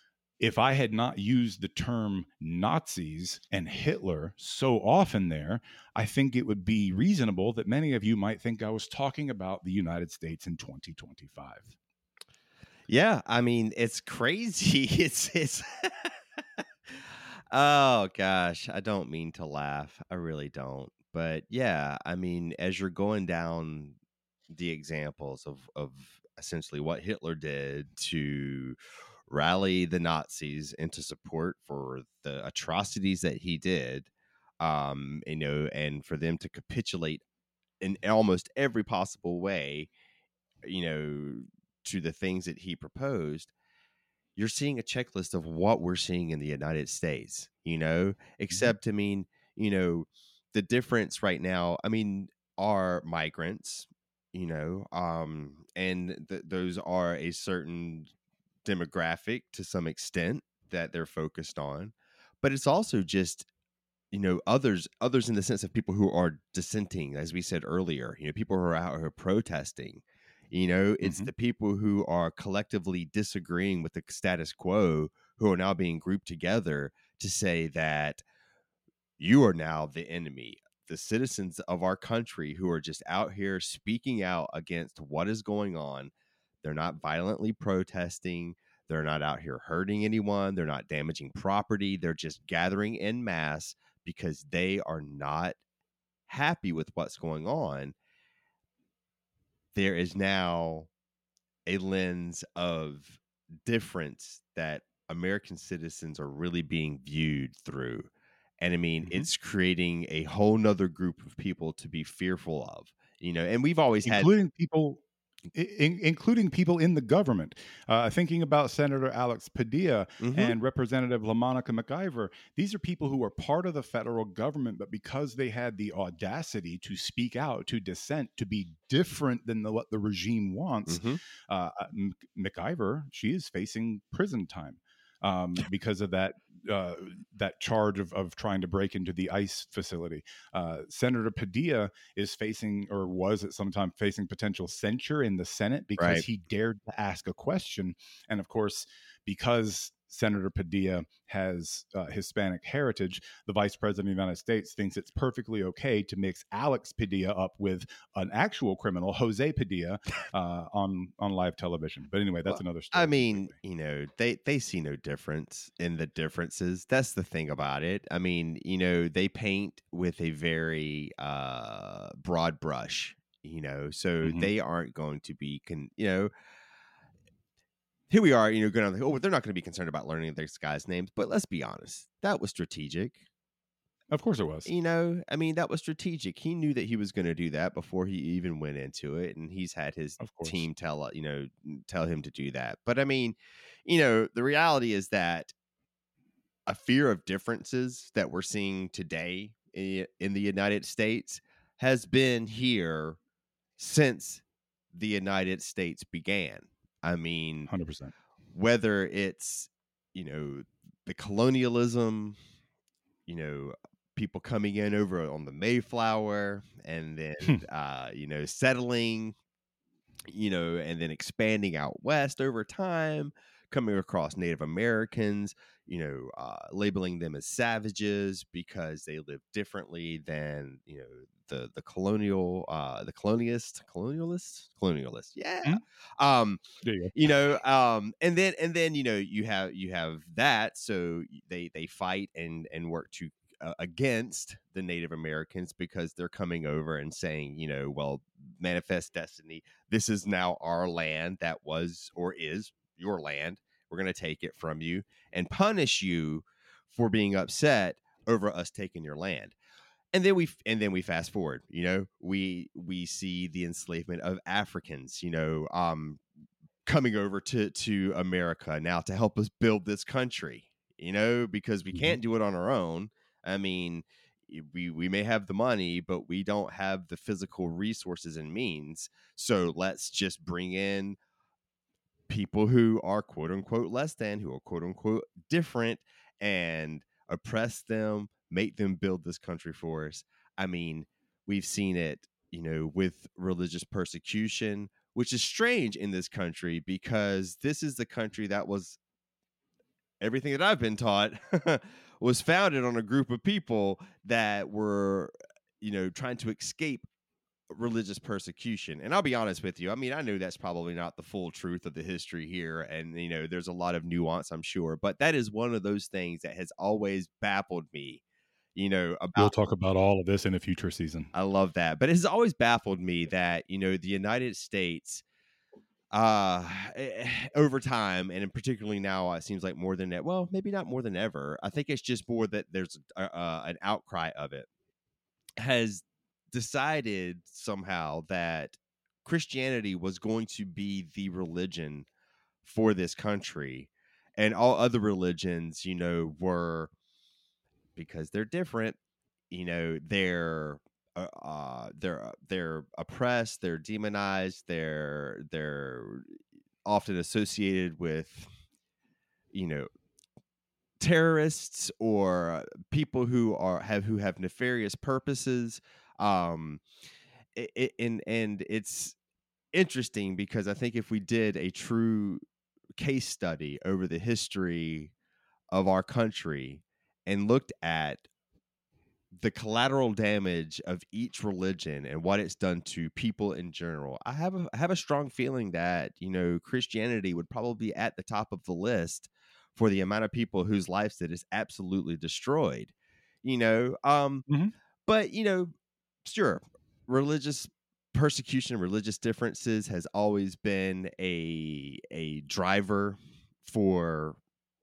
if I had not used the term Nazis and Hitler so often there, I think it would be reasonable that many of you might think I was talking about the United States in twenty twenty-five. Yeah, I mean, it's crazy. It's it's Oh gosh, I don't mean to laugh. I really don't. But yeah, I mean, as you're going down the examples of of essentially what Hitler did to rally the Nazis into support for the atrocities that he did, um, you know, and for them to capitulate in almost every possible way, you know, to the things that he proposed, you're seeing a checklist of what we're seeing in the United States, you know, except, I mean, you know, the difference right now, I mean, are migrants, you know, um, and th- those are a certain demographic to some extent that they're focused on, but it's also just, you know, others others in the sense of people who are dissenting, as we said earlier, you know, people who are out here protesting, you know, it's Mhm. the people who are collectively disagreeing with the status quo who are now being grouped together to say that you are now the enemy. The citizens of our country who are just out here speaking out against what is going on, they're not violently protesting. They're not out here hurting anyone. They're not damaging property. They're just gathering en masse because they are not happy with what's going on. There is now a lens of difference that American citizens are really being viewed through. And I mean, Mhm. it's creating a whole nother group of people to be fearful of, you know, and we've always had, Including people in, including people in the government. Uh, thinking about Senator Alex Padilla Mhm. and Representative LaMonica McIver, these are people who are part of the federal government, but because they had the audacity to speak out, to dissent, to be different than the, what the regime wants, Mhm. uh, M- McIver, she is facing prison time. Um, because of that uh, that charge of, of trying to break into the ICE facility. Uh, Senator Padilla is facing, or was at some time facing, potential censure in the Senate because Right. he dared to ask a question. And of course, because Senator Padilla has uh, Hispanic heritage, the Vice President of the United States thinks it's perfectly okay to mix Alex Padilla up with an actual criminal, Jose Padilla, uh, on on live television. But anyway, that's Well, another story. I mean, completely. you know, they they see no difference in the differences. That's the thing about it. I mean, you know, they paint with a very uh broad brush, you know, so Mhm. they aren't going to be con you know, here we are, you know, going on, oh, they're not going to be concerned about learning these guys' names, but let's be honest, that was strategic. Of course it was. You know, I mean, that was strategic. He knew that he was going to do that before he even went into it, and he's had his Of course. team tell you know tell him to do that. But I mean, you know, the reality is that a fear of differences that we're seeing today in, in the United States has been here since the United States began. I mean, one hundred percent. whether it's, you know, the colonialism, you know, people coming in over on the Mayflower and then, uh, you know, settling, you know, and then expanding out west over time, coming across Native Americans, you know, uh, labeling them as savages because they live differently than, you know, the the colonial, uh, the colonialist, colonialist, colonialist, yeah. Mhm. Um, There you go. you know, um, and then and then you know you have you have that, so they they fight and and work to uh, against the Native Americans because they're coming over and saying, you know, well, manifest destiny, this is now our land that was or is your land. We're going to take it from you and punish you for being upset over us taking your land. And then we and then we fast forward, you know, we we see the enslavement of Africans, you know, um coming over to to America now to help us build this country, you know, because we Mhm. can't do it on our own. I mean, we we may have the money, but we don't have the physical resources and means. So let's just bring in people who are quote unquote less than, who are quote unquote different, and oppress them, make them build this country for us. I mean, we've seen it, you know, with religious persecution, which is strange in this country because this is the country that was, everything that I've been taught, was founded on a group of people that were, you know, trying to escape religious persecution. And I'll be honest with you, I mean, I know that's probably not the full truth of the history here, and you know there's a lot of nuance, I'm sure, but that is one of those things that has always baffled me, you know, We'll about, talk about all of this in a future season. I love that, but it has always baffled me that, you know, the United States, uh over time, and particularly now, it seems like more than that, well, maybe not more than ever, I think it's just more that there's uh, uh, an outcry of it, has decided somehow that Christianity was going to be the religion for this country, and all other religions, you know, were, because they're different, you know, they're uh, uh they're uh, they're oppressed, they're demonized, they're they're often associated with, you know, terrorists or people who are have who have nefarious purposes. um it, it, and and it's interesting because I think if we did a true case study over the history of our country and looked at the collateral damage of each religion and what it's done to people in general, I have a, I have a strong feeling that, you know, Christianity would probably be at the top of the list for the amount of people whose lives it is absolutely destroyed. You know, um, Mhm. but you know, sure, religious persecution, religious differences has always been a a driver for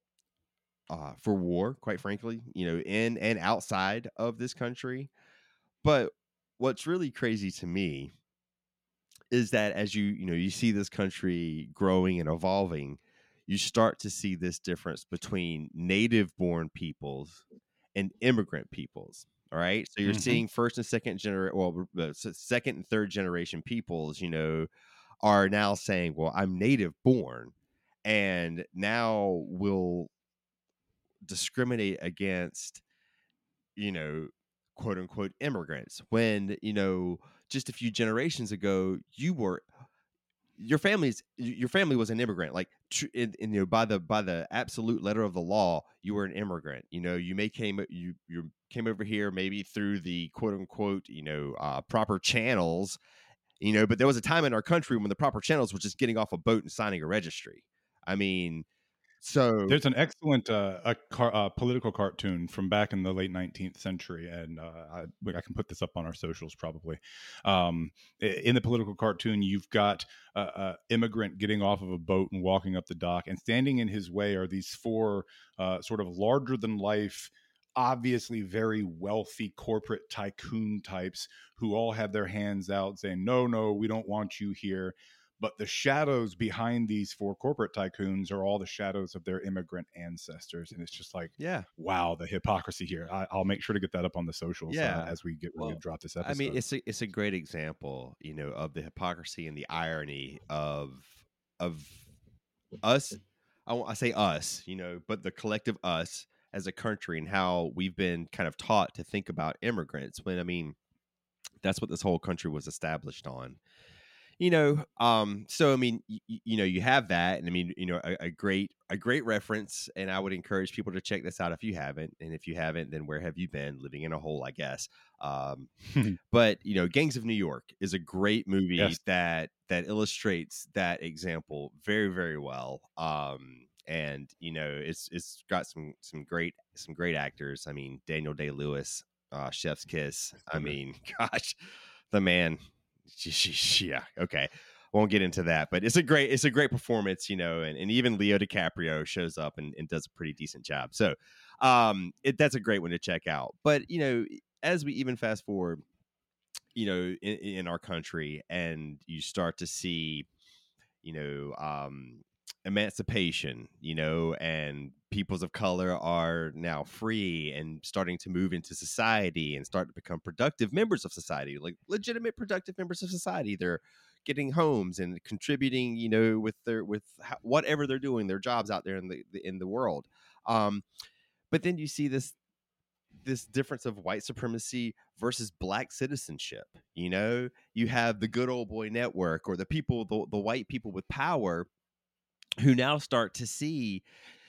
uh, for war, quite frankly, you know, in and outside of this country. But what's really crazy to me is that as you you know you see this country growing and evolving, you start to see this difference between native born peoples and immigrant peoples. All right, so you're Mhm. seeing first and second gener well uh, s- second and third generation peoples, you know, are now saying, well, I'm native born, and now will discriminate against, you know, quote unquote immigrants, when, you know, just a few generations ago, you were your family's y- your family was an immigrant, like tr- in, in, you know, by the by the absolute letter of the law, you were an immigrant. You know, you may came you you came over here maybe through the quote unquote, you know, uh, proper channels, you know, but there was a time in our country when the proper channels were just getting off a boat and signing a registry. I mean, so There's an excellent uh, a car, uh, political cartoon from back in the late nineteenth century, and uh, I, I can put this up on our socials probably. Um, i- in the political cartoon, you've got a, a immigrant getting off of a boat and walking up the dock, and standing in his way are these four uh, sort of larger than life, obviously very wealthy corporate tycoon types who all have their hands out saying, "No, no, we don't want you here." But the shadows behind these four corporate tycoons are all the shadows of their immigrant ancestors. And it's just like, yeah, wow, the hypocrisy here. I, I'll make sure to get that up on the socials uh, yeah. as we get ready to Well, drop this I mean, episode. it's a it's a great example, you know, of the hypocrisy and the irony of of us. I, won't- I say us, you know, but the collective us as a country, and how we've been kind of taught to think about immigrants, when, I mean, that's what this whole country was established on. You know, um so I mean, y- y- you know, you have that, and I mean, you know, a, a great a great reference, and I would encourage people to check this out if you haven't, and if you haven't, then where have you been? Living in a hole, I guess. um but, you know, Gangs of New York is a great movie Yes. that that illustrates that example very, very well. Um and, you know, it's it's got some some great some great actors. I mean, Daniel Day-Lewis, uh Chef's Kiss. I So good. mean, gosh, the man. Yeah, okay, won't get into that, but it's a great it's a great performance, you know, and, and even Leo DiCaprio shows up and, and does a pretty decent job. So um it, that's a great one to check out. But, you know, as we even fast forward, you know, in, in our country, and you start to see, you know, um, emancipation, you know, and peoples of color are now free and starting to move into society and start to become productive members of society, like legitimate productive members of society. They're getting homes and contributing, you know, with their with ho- whatever they're doing, their jobs out there in the, the in the world. Um, but then you see this this difference of white supremacy versus black citizenship. You know, you have the good old boy network, or the people, the, the white people with power, who now start to see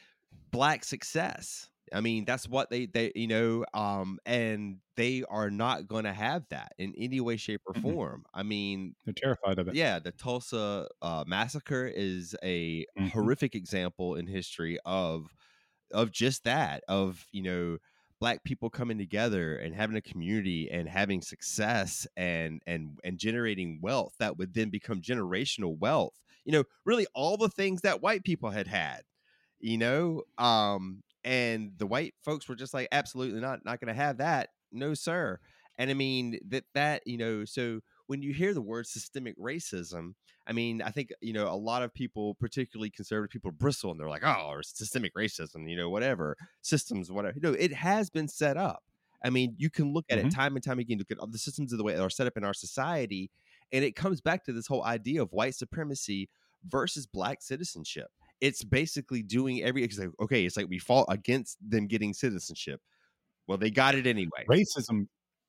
black success. I mean, that's what they they you know, um, and they are not going to have that in any way, shape, or Mm-mm. form. I mean, They're terrified of it. yeah, the Tulsa uh, massacre is a Mhm. horrific example in history of of just that, of, you know, black people coming together and having a community and having success, and and and generating wealth that would then become generational wealth, you know, really all the things that white people had had, you know. Um and the white folks were just like, absolutely not not gonna have that, no sir. And I mean, that that you know, so when you hear the word systemic racism, I mean, I think, you know, a lot of people, particularly conservative people, bristle, and they're like, oh, or systemic racism, you know, whatever, systems, whatever. No, it has been set up. I mean, you can look at it Mhm. time and time again, look at all the systems of the way that are set up in our society, and it comes back to this whole idea of white supremacy versus black citizenship. It's basically doing every, it's like, okay, it's like we fought against them getting citizenship. Well, they got it anyway. Racism,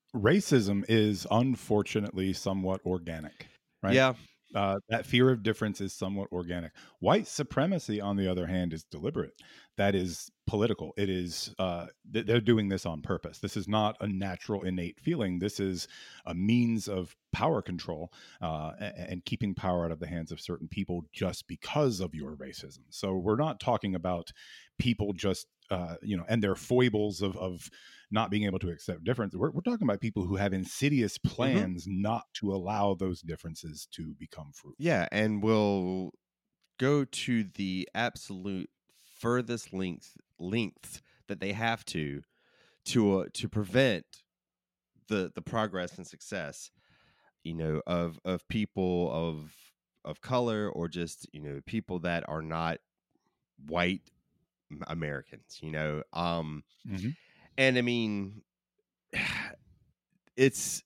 racism is unfortunately somewhat organic, right? Yeah. Uh, that fear of difference is somewhat organic. White supremacy, on the other hand, is deliberate. That is political. It is, uh, th- they're doing this on purpose. This is not a natural, innate feeling. This is a means of power control uh, and, and keeping power out of the hands of certain people just because of your racism. So we're not talking about people just, uh, you know, and their foibles of, of not being able to accept difference. We're, we're talking about people who have insidious plans mm-hmm. not to allow those differences to become fruitful. Yeah, and will go to the absolute furthest length lengths that they have to to uh, to prevent the the progress and success. you know, of of people of of color, or just, you know, people that are not white M- Americans, you know. Um Mhm. and I mean, it's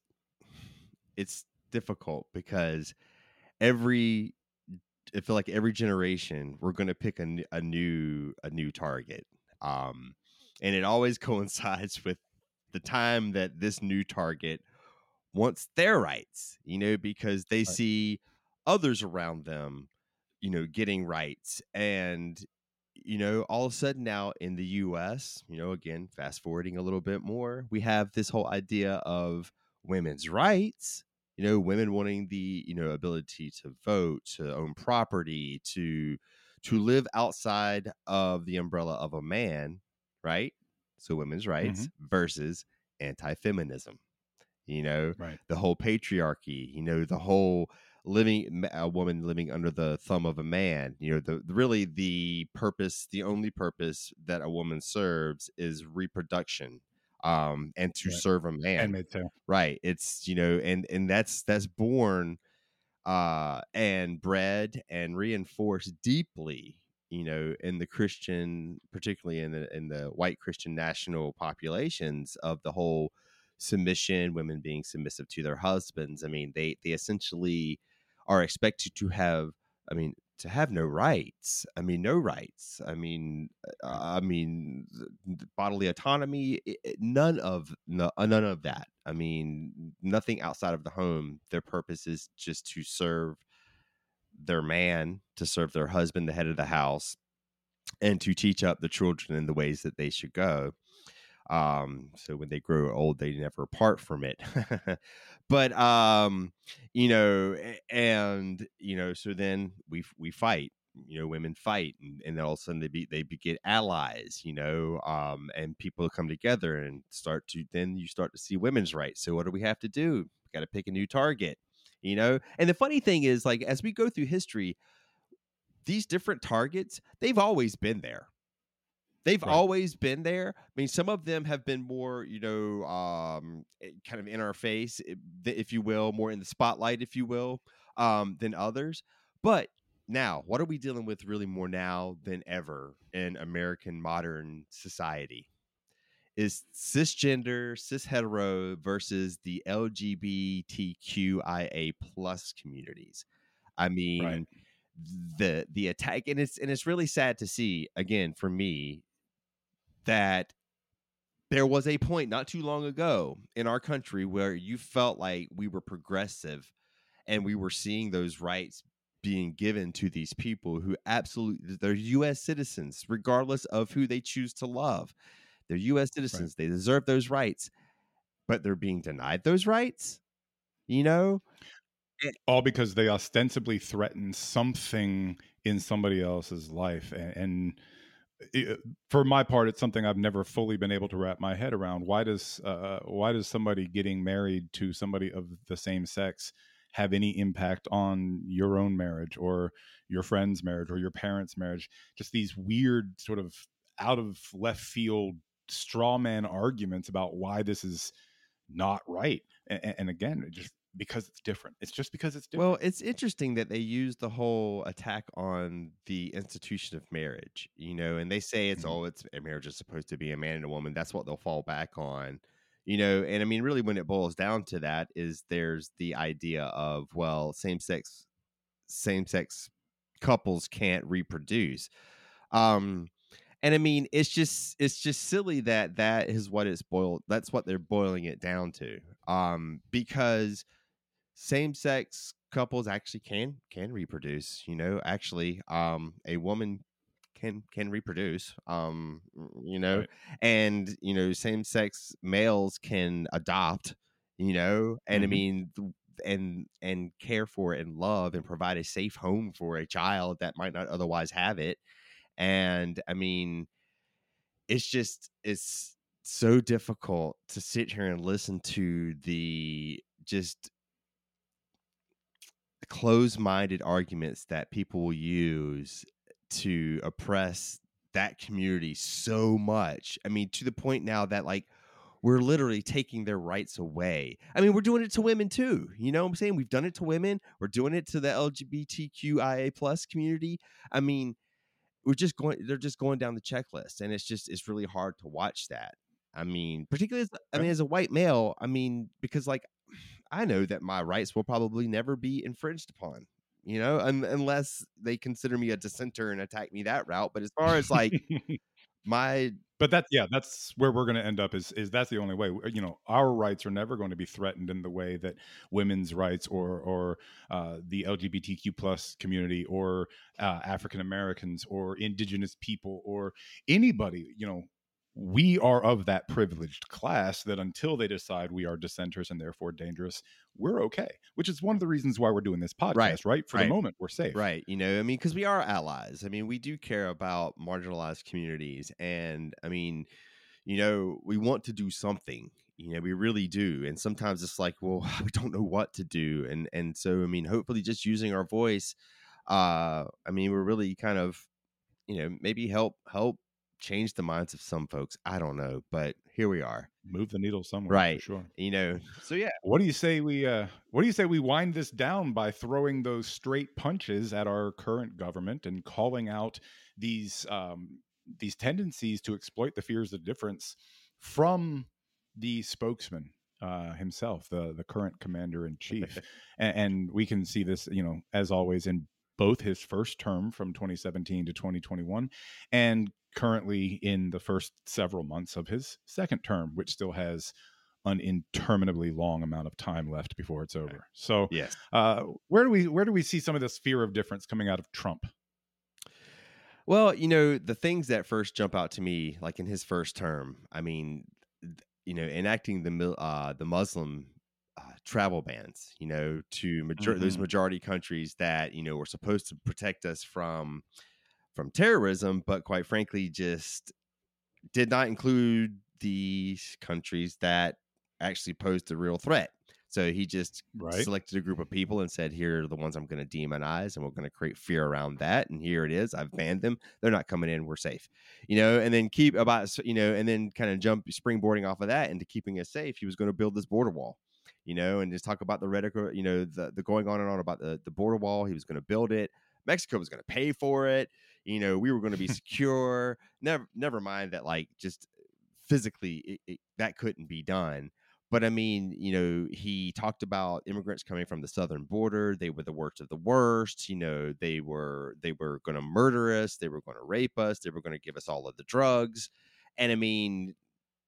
it's difficult because every I feel like every generation we're going to pick a, n- a new a new target. Um and it always coincides with the time that this new target wants their rights, you know, because they Right. see others around them, you know, getting rights. And, you know, all of a sudden now in the U S, you know, again, fast forwarding a little bit more, we have this whole idea of women's rights, you know, women wanting the, you know, ability to vote, to own property, to to live outside of the umbrella of a man, right? So women's rights Mhm. versus anti-feminism, you know, Right. the whole patriarchy, you know, the whole living a woman living under the thumb of a man, you know, the really the purpose, the only purpose that a woman serves is reproduction, um and to Right. serve a man, Handmaid's Tale. right? It's, you know, and and that's that's born uh and bred and reinforced deeply, you know, in the Christian, particularly in the in the white Christian national populations, of the whole submission, women being submissive to their husbands. I mean, they they essentially are expected to have, I mean, to have no rights. I mean, no rights. I mean, Right. uh, I mean, th- bodily autonomy. i- i- None of no, uh, none of that. I mean, nothing outside of the home. Their purpose is just to serve their man, to serve their husband, the head of the house, and to teach up the children in the ways that they should go. Um so when they grow old, they never part from it. But um you know, a- and you know, so then we we fight, you know, women fight, and, and then all of a sudden they be they be, get allies, you know, um and people come together and start to, then you start to see women's rights. So what do we have to do? We got to pick a new target, you know. And the funny thing is, like, as we go through history, these different targets, they've always been there. They've Right. always been there. I mean, some of them have been more, you know, um, eh, kind of in our face, i- th- if you will, more in the spotlight, if you will, um, than others. But now, what are we dealing with really more now than ever in American modern society? Is cisgender, cis hetero versus the L G B T Q I A plus communities. I Right. mean, the the attack, and it's and it's really sad to see, again, for me, that there was a point not too long ago in our country where you felt like we were progressive and we were seeing those rights being given to these people who absolutely, they're U S citizens regardless of who they choose to love. They're U S Right. citizens, they deserve those rights, but they're being denied those rights, you know. Eh, All because they ostensibly threaten something in somebody else's life. And, and it, for my part, it's something I've never fully been able to wrap my head around. Why does uh, why does somebody getting married to somebody of the same sex have any impact on your own marriage or your friend's marriage or your parents' marriage? Just these weird sort of out of left field straw man arguments about why this is not right. And, and again, it just because it's different. It's just because it's Well, different. it's interesting that they use the whole attack on the institution of marriage, you know, and they say it's, Mhm. oh, it's, a marriage is supposed to be a man and a woman. That's what they'll fall back on, you know. And I mean, really, when it boils down to that, is there's the idea of, well, same sex, same sex couples can't reproduce. Um, and I mean, it's just, it's just silly that that is what it's boiled. That's what they're boiling it down to. Um, because same sex couples actually can can reproduce, you know. Actually, um a woman can can reproduce, um you know. Right. And, you know, same sex males can adopt, you know. And I Hmm. mean, th- and and care for and love and provide a safe home for a child that might not otherwise have it. And I mean, it's just, it's so difficult to sit here and listen to the just closed-minded arguments that people will use to oppress that community so much. I mean, to the point now that, like, we're literally taking their rights away. I mean, we're doing it to women too. You know what I'm saying? We've done it to women. We're doing it to the L G B T Q I A plus community. I mean, we're just going, they're just going down the checklist. And it's just, it's really hard to watch that. I mean, particularly as, I mean, as a white male, I mean, because like, I know that my rights will probably never be infringed upon, you know, un- unless they consider me a dissenter and attack me that route. But as far as like my, but that's yeah, that's where we're going to end up. Is is that's the only way? You know, our rights are never going to be threatened in the way that women's rights or or uh, the L G B T Q plus community or uh, African Americans or Indigenous people or anybody. You know, we are of that privileged class that until they decide we are dissenters and therefore dangerous, we're okay. Which is one of the reasons why we're doing this podcast, right? right? For right. the moment, we're safe. Right. You know, I mean, because we are allies. I mean, we do care about marginalized communities. And I mean, you know, we want to do something, you know, we really do. And sometimes it's like, well, we don't know what to do. And, and so, I mean, hopefully just using our voice, uh, I mean, we're really kind of, you know, maybe help, help, change the minds of some folks. I don't know, but here we are. Move the needle somewhere, right? For sure. You know. So yeah. What do you say we? Uh, what do you say we wind this down by throwing those straight punches at our current government and calling out these um, these tendencies to exploit the fears of difference from the spokesman uh, himself, the the current commander in chief, and, and we can see this, you know, as always in both his first term from twenty seventeen to twenty twenty-one and currently in the first several months of his second term, which still has an interminably long amount of time left before it's over. So yes. uh, where do we where do we see some of this fear of difference coming out of Trump? Well, you know, the things that first jump out to me, like in his first term, I mean, you know, enacting the uh, the Muslim uh, travel bans, you know, to major- mm-hmm. those majority countries that, you know, were supposed to protect us from from terrorism, but quite frankly, just did not include the countries that actually posed a real threat. So he just right. selected a group of people and said, here are the ones I'm going to demonize, and we're going to create fear around that. And here it is. I've banned them. They're not coming in. We're safe, you know, and then keep about, you know, and then kind of jump springboarding off of that into keeping us safe. He was going to build this border wall, you know, and just talk about the rhetoric, you know, the, the going on and on about the, the border wall. He was going to build it. Mexico was going to pay for it. You know, we were going to be secure. Never, never mind that, like, just physically it, it, that couldn't be done. But I mean, you know, he talked about immigrants coming from the southern border. They were the worst of the worst. You know, they were they were going to murder us. They were going to rape us. They were going to give us all of the drugs. And I mean,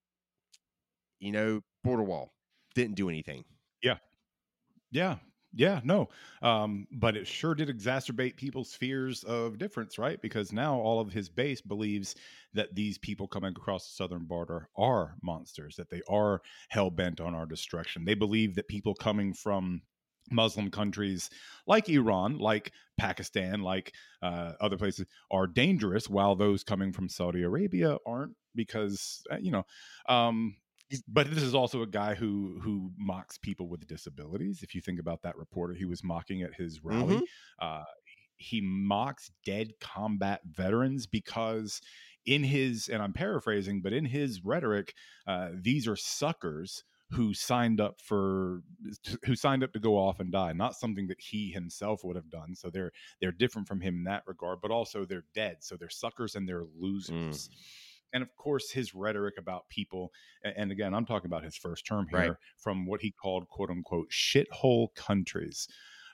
you know, border wall didn't do anything. Yeah. Yeah. Yeah, no, um, but it sure did exacerbate people's fears of difference, right? Because now all of his base believes that these people coming across the southern border are monsters, that they are hell-bent on our destruction. They believe that people coming from Muslim countries like Iran, like Pakistan, like uh, other places are dangerous, while those coming from Saudi Arabia aren't, because, uh, you know, um, but this is also a guy who who mocks people with disabilities. If you think about that reporter he was mocking at his rally, mm-hmm. uh, he mocks dead combat veterans because in his, and I'm paraphrasing, but in his rhetoric, uh, these are suckers who signed up for who signed up to go off and die, not something that he himself would have done. So they're they're different from him in that regard, but also they're dead. So they're suckers and they're losers. Mm. And of course, his rhetoric about people, and again, I'm talking about his first term here, right. from what he called, quote unquote, shithole countries.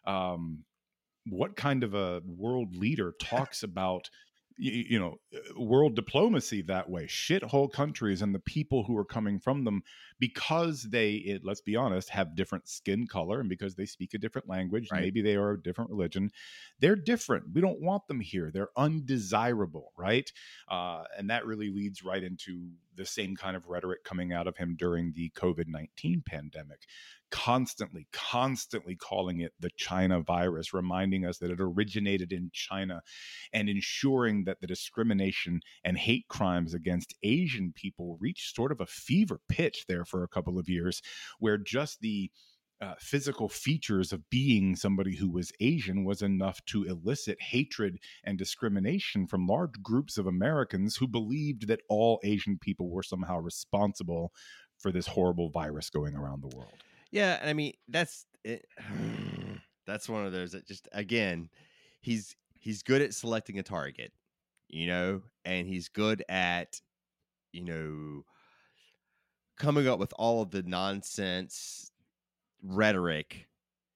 Um, what kind of a world leader talks about, you, you know, world diplomacy that way? Shithole countries and the people who are coming from them, because they, it, let's be honest, have different skin color, and because they speak a different language, right. maybe they are a different religion. They're different. We don't want them here. They're undesirable, right? Uh, and that really leads right into the same kind of rhetoric coming out of him during the COVID nineteen pandemic. Constantly, constantly calling it the China virus, reminding us that it originated in China, and ensuring that the discrimination and hate crimes against Asian people reached sort of a fever pitch there for a couple of years, where just the uh, physical features of being somebody who was Asian was enough to elicit hatred and discrimination from large groups of Americans who believed that all Asian people were somehow responsible for this horrible virus going around the world. Yeah, and I mean that's it. That's one of those that just again, he's he's good at selecting a target, you know, and he's good at, you know, coming up with all of the nonsense rhetoric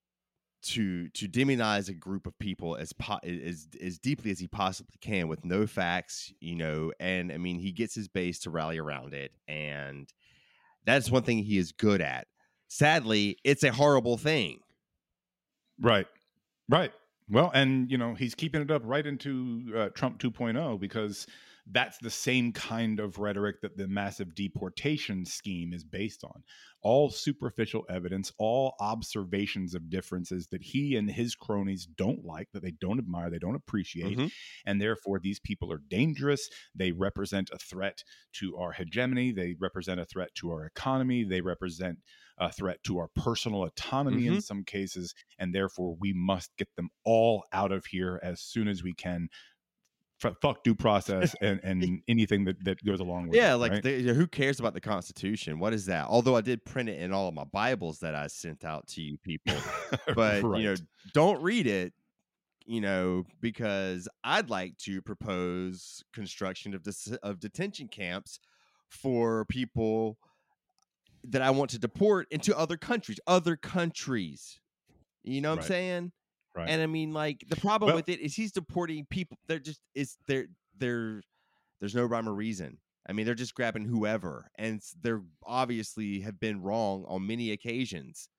to to demonize a group of people as po- as as deeply as he possibly can with no facts, you know, and I mean he gets his base to rally around it, and that's one thing he is good at. Sadly, it's a horrible thing. Right. Right. Well, and, you know, he's keeping it up right into uh, Trump two point oh, because that's the same kind of rhetoric that the massive deportation scheme is based on. All superficial evidence, all observations of differences that he and his cronies don't like, that they don't admire, they don't appreciate. Mm-hmm. And therefore, these people are dangerous. They represent a threat to our hegemony. They represent a threat to our economy. They represent a threat to our personal autonomy Mm-hmm. in some cases. And therefore, we must get them all out of here as soon as we can. F- fuck due process and, and anything that, that goes along with Yeah, it. like right? the, you know, who cares about the Constitution? What is that? Although I did print it in all of my Bibles that I sent out to you people, but Right. you know, don't read it. You know, because I'd like to propose construction of this of detention camps for people that I want to deport into other countries. Other countries. You know what Right. I'm saying? Right. And I mean, like the problem Well- with it is he's deporting people. They're just it's they're they're there's no rhyme or reason. I mean, they're just grabbing whoever, and s- they're obviously have been wrong on many occasions.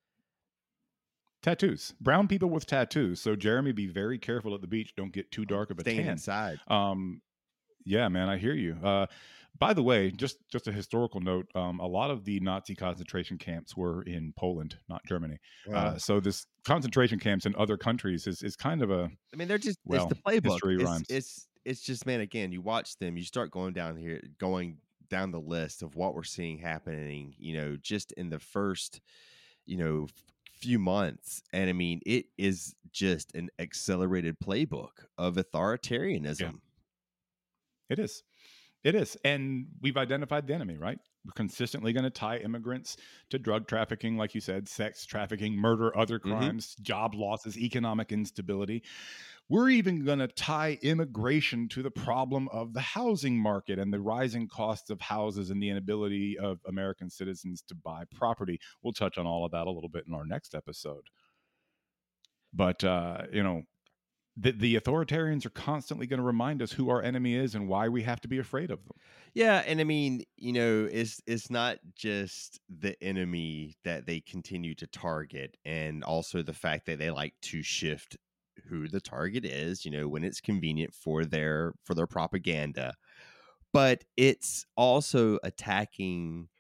Tattoos. Brown people with tattoos. So Jeremy, be very careful at the beach. Don't get too dark of a Staying tan. inside. Um, yeah, man, I hear you. Uh, by the way, just just a historical note: um, a lot of the Nazi concentration camps were in Poland, not Germany. Well, Uh, so this concentration camps in other countries is is kind of a I mean, they're just well, it's the playbook. history It's, rhymes. it's it's just man. Again, you watch them, you start going down here, going down the list of what we're seeing happening. You know, just in the first, you know, f- few months, and I mean, it is just an accelerated playbook of authoritarianism. Yeah. It is. It is. And we've identified the enemy, right? We're consistently going to tie immigrants to drug trafficking, like you said, sex trafficking, murder, other Mhm. crimes, job losses, economic instability. We're even going to tie immigration to the problem of the housing market and the rising costs of houses and the inability of American citizens to buy property. We'll touch on all of that a little bit in our next episode. But, uh, you know, the, the authoritarians are constantly going to remind us who our enemy is and why we have to be afraid of them. Yeah, and I mean, you know, it's it's not just the enemy that they continue to target, and also the fact that they like to shift who the target is, you know, when it's convenient for their for their propaganda. But it's also attacking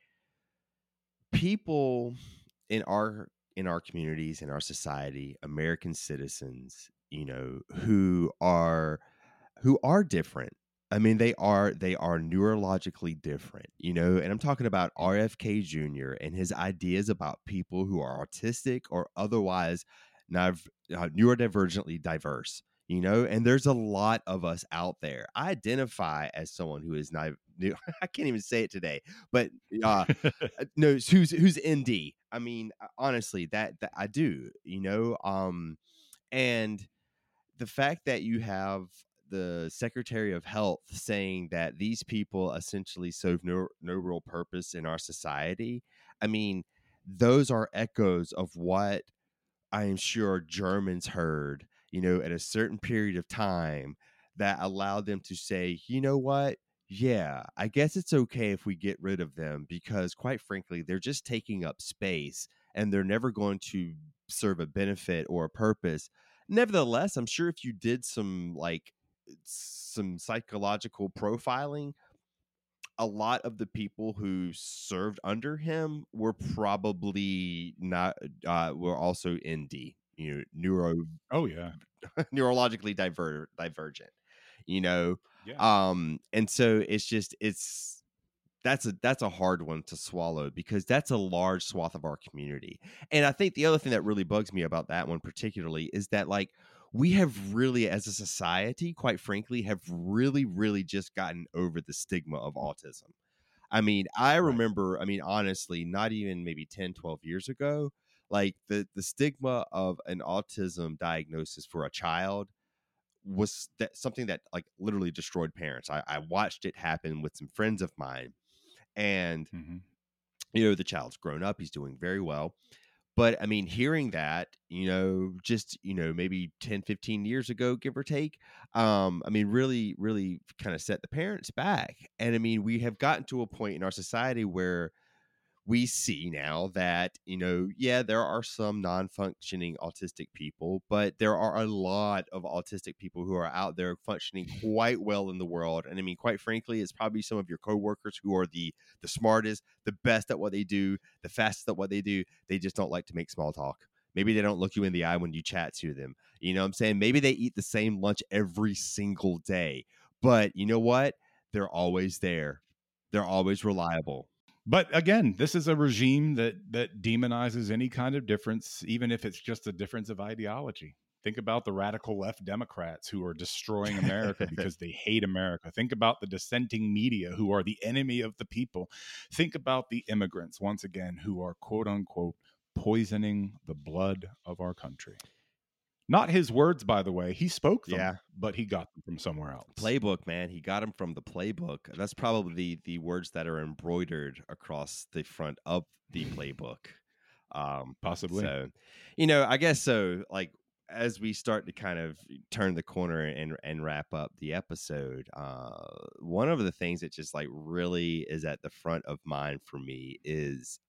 people in our in our communities, in our society, American citizens, you know, who are who are different. I mean, they are they are neurologically different, you know, and I'm talking about R F K Junior and his ideas about people who are autistic or otherwise nav- uh, neurodivergently diverse, you know, and there's a lot of us out there. I identify as someone who is not, I can't even say it today, but uh, no, who's who's N D. I mean, honestly, that, that I do, you know, um, and the fact that you have the Secretary of Health saying that these people essentially serve no, no real purpose in our society. I mean, those are echoes of what I am sure Germans heard, you know, at a certain period of time that allowed them to say, you know what? Yeah, I guess it's okay if we get rid of them because, quite frankly, they're just taking up space and they're never going to serve a benefit or a purpose. Nevertheless, I'm sure if you did some like some psychological profiling, a lot of the people who served under him were probably not uh, were also N D, you know, neuro Oh, yeah. neurologically diver- divergent, you know. Yeah. Um, and so it's just it's that's a that's a hard one to swallow because that's a large swath of our community. And I think the other thing that really bugs me about that one particularly is that like we have really as a society, quite frankly, have really, really just gotten over the stigma of autism. I mean, I Right. remember, I mean, honestly, not even maybe ten, twelve years ago, like the, the stigma of an autism diagnosis for a child was that something that like literally destroyed parents. I, I watched it happen with some friends of mine, and hmm you know, the child's grown up, he's doing very well. But I mean, hearing that, you know, just, you know, maybe ten, fifteen years ago, give or take, um, I mean, really, really kind of set the parents back. And I mean, we have gotten to a point in our society where we see now that, you know, yeah, there are some non-functioning autistic people, but there are a lot of autistic people who are out there functioning quite well in the world. And I mean, quite frankly, it's probably some of your coworkers who are the the smartest, the best at what they do, the fastest at what they do. They just don't like to make small talk. Maybe they don't look you in the eye when you chat to them. You know what I'm saying? Maybe they eat the same lunch every single day. But you know what? They're always there. They're always reliable. But again, this is a regime that that demonizes any kind of difference, even if it's just a difference of ideology. Think about the radical left Democrats who are destroying America because they hate America. Think about the dissenting media who are the enemy of the people. Think about the immigrants, once again, who are quote unquote poisoning the blood of our country. Not his words, by the way. He spoke them, Yeah. but he got them from somewhere else. Playbook, man. He got him from the playbook. That's probably the, the words that are embroidered across the front of the playbook. Um, Possibly. So, you know, I guess so. Like, as we start to kind of turn the corner and and wrap up the episode, uh, one of the things that just like really is at the front of mind for me is,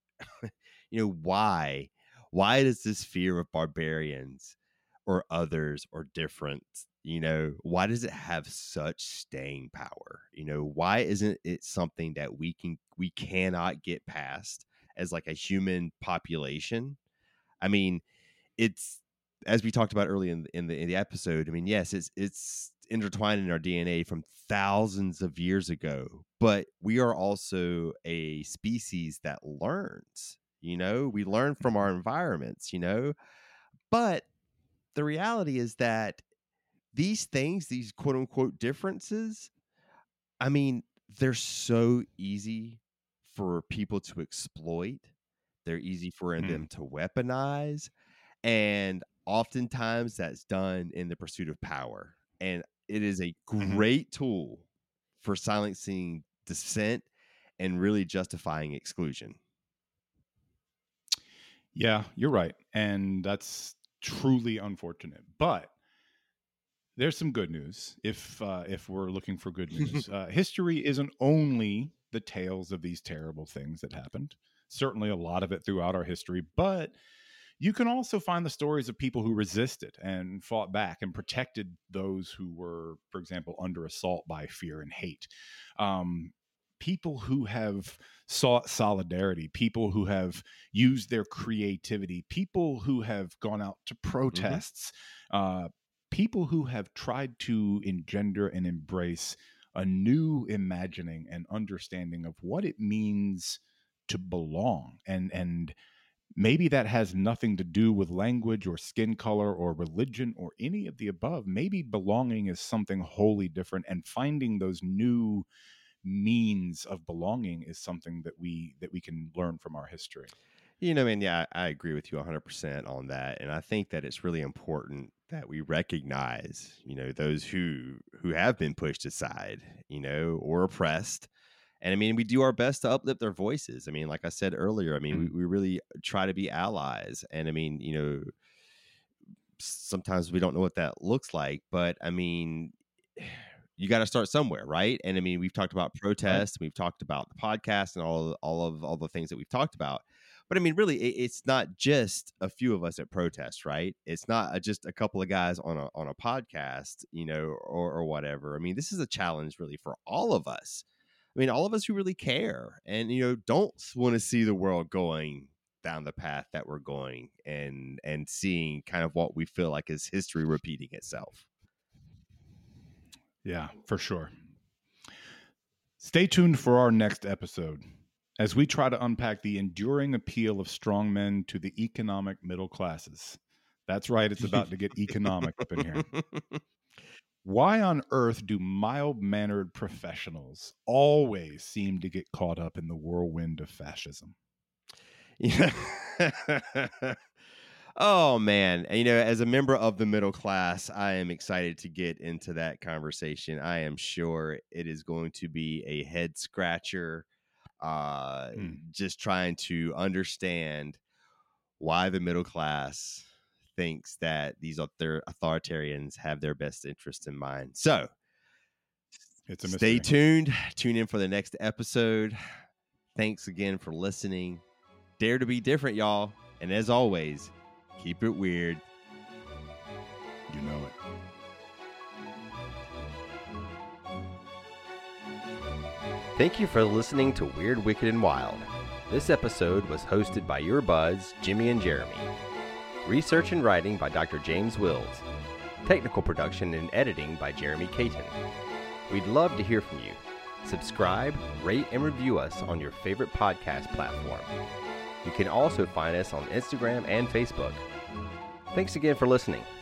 you know, why why does this fear of barbarians or others or different, you know, why does it have such staying power? You know, why isn't it something that we can we cannot get past as like a human population? I mean, it's, as we talked about early in, in the in the episode, I mean, yes, it's it's intertwined in our D N A from thousands of years ago, but we are also a species that learns. You know, we learn from our environments, you know, but the reality is that these things, these quote unquote differences, I mean, they're so easy for people to exploit. They're easy for Hmm. them to weaponize. And oftentimes that's done in the pursuit of power. And it is a Mhm. great tool for silencing dissent and really justifying exclusion. Yeah, you're right. And that's truly unfortunate. But there's some good news if uh, if we're looking for good news. uh, history isn't only the tales of these terrible things that happened. Certainly a lot of it throughout our history, but you can also find the stories of people who resisted and fought back and protected those who were, for example, under assault by fear and hate. Um, people who have sought solidarity, people who have used their creativity, people who have gone out to protests, uh, people who have tried to engender and embrace a new imagining and understanding of what it means to belong. And and maybe that has nothing to do with language or skin color or religion or any of the above. Maybe belonging is something wholly different, and finding those new means of belonging is something that we that we can learn from our history. You know, man, yeah, I I agree with you one hundred percent on that. And I think that it's really important that we recognize, you know, those who who have been pushed aside, you know, or oppressed. And I mean, we do our best to uplift their voices. I mean, like I said earlier, I mean, we, we really try to be allies. And I mean, you know, sometimes we don't know what that looks like, but I mean, you got to start somewhere, right? And I mean, we've talked about protests, we've talked about the podcast, and all all of all the things that we've talked about. But I mean, really, it, it's not just a few of us at protest, right? It's not a, just a couple of guys on a on a podcast, you know, or, or whatever. I mean, this is a challenge really for all of us. I mean, all of us who really care and, you know, don't want to see the world going down the path that we're going, and and seeing kind of what we feel like is history repeating itself. Yeah, for sure. Stay tuned for our next episode as we try to unpack the enduring appeal of strong men to the economic middle classes. That's right, it's about to get economic up in here. Why on earth do mild-mannered professionals always seem to get caught up in the whirlwind of fascism? Yeah. Oh man, and, you know, as a member of the middle class, I am excited to get into that conversation. I am sure it is going to be a head scratcher. Uh, Hmm. Just trying to understand why the middle class thinks that these other authoritarians have their best interest in mind. So, It's a stay mystery. tuned. Tune in for the next episode. Thanks again for listening. Dare to be different, y'all. And as always, keep it weird. You know it. Thank you for listening to Weird, Wicked, and Wild. This episode was hosted by your buds, Jimmy and Jeremy. Research and writing by Doctor James Wills. Technical production and editing by Jeremy Caton. We'd love to hear from you. Subscribe, rate, and review us on your favorite podcast platform. You can also find us on Instagram and Facebook. Thanks again for listening.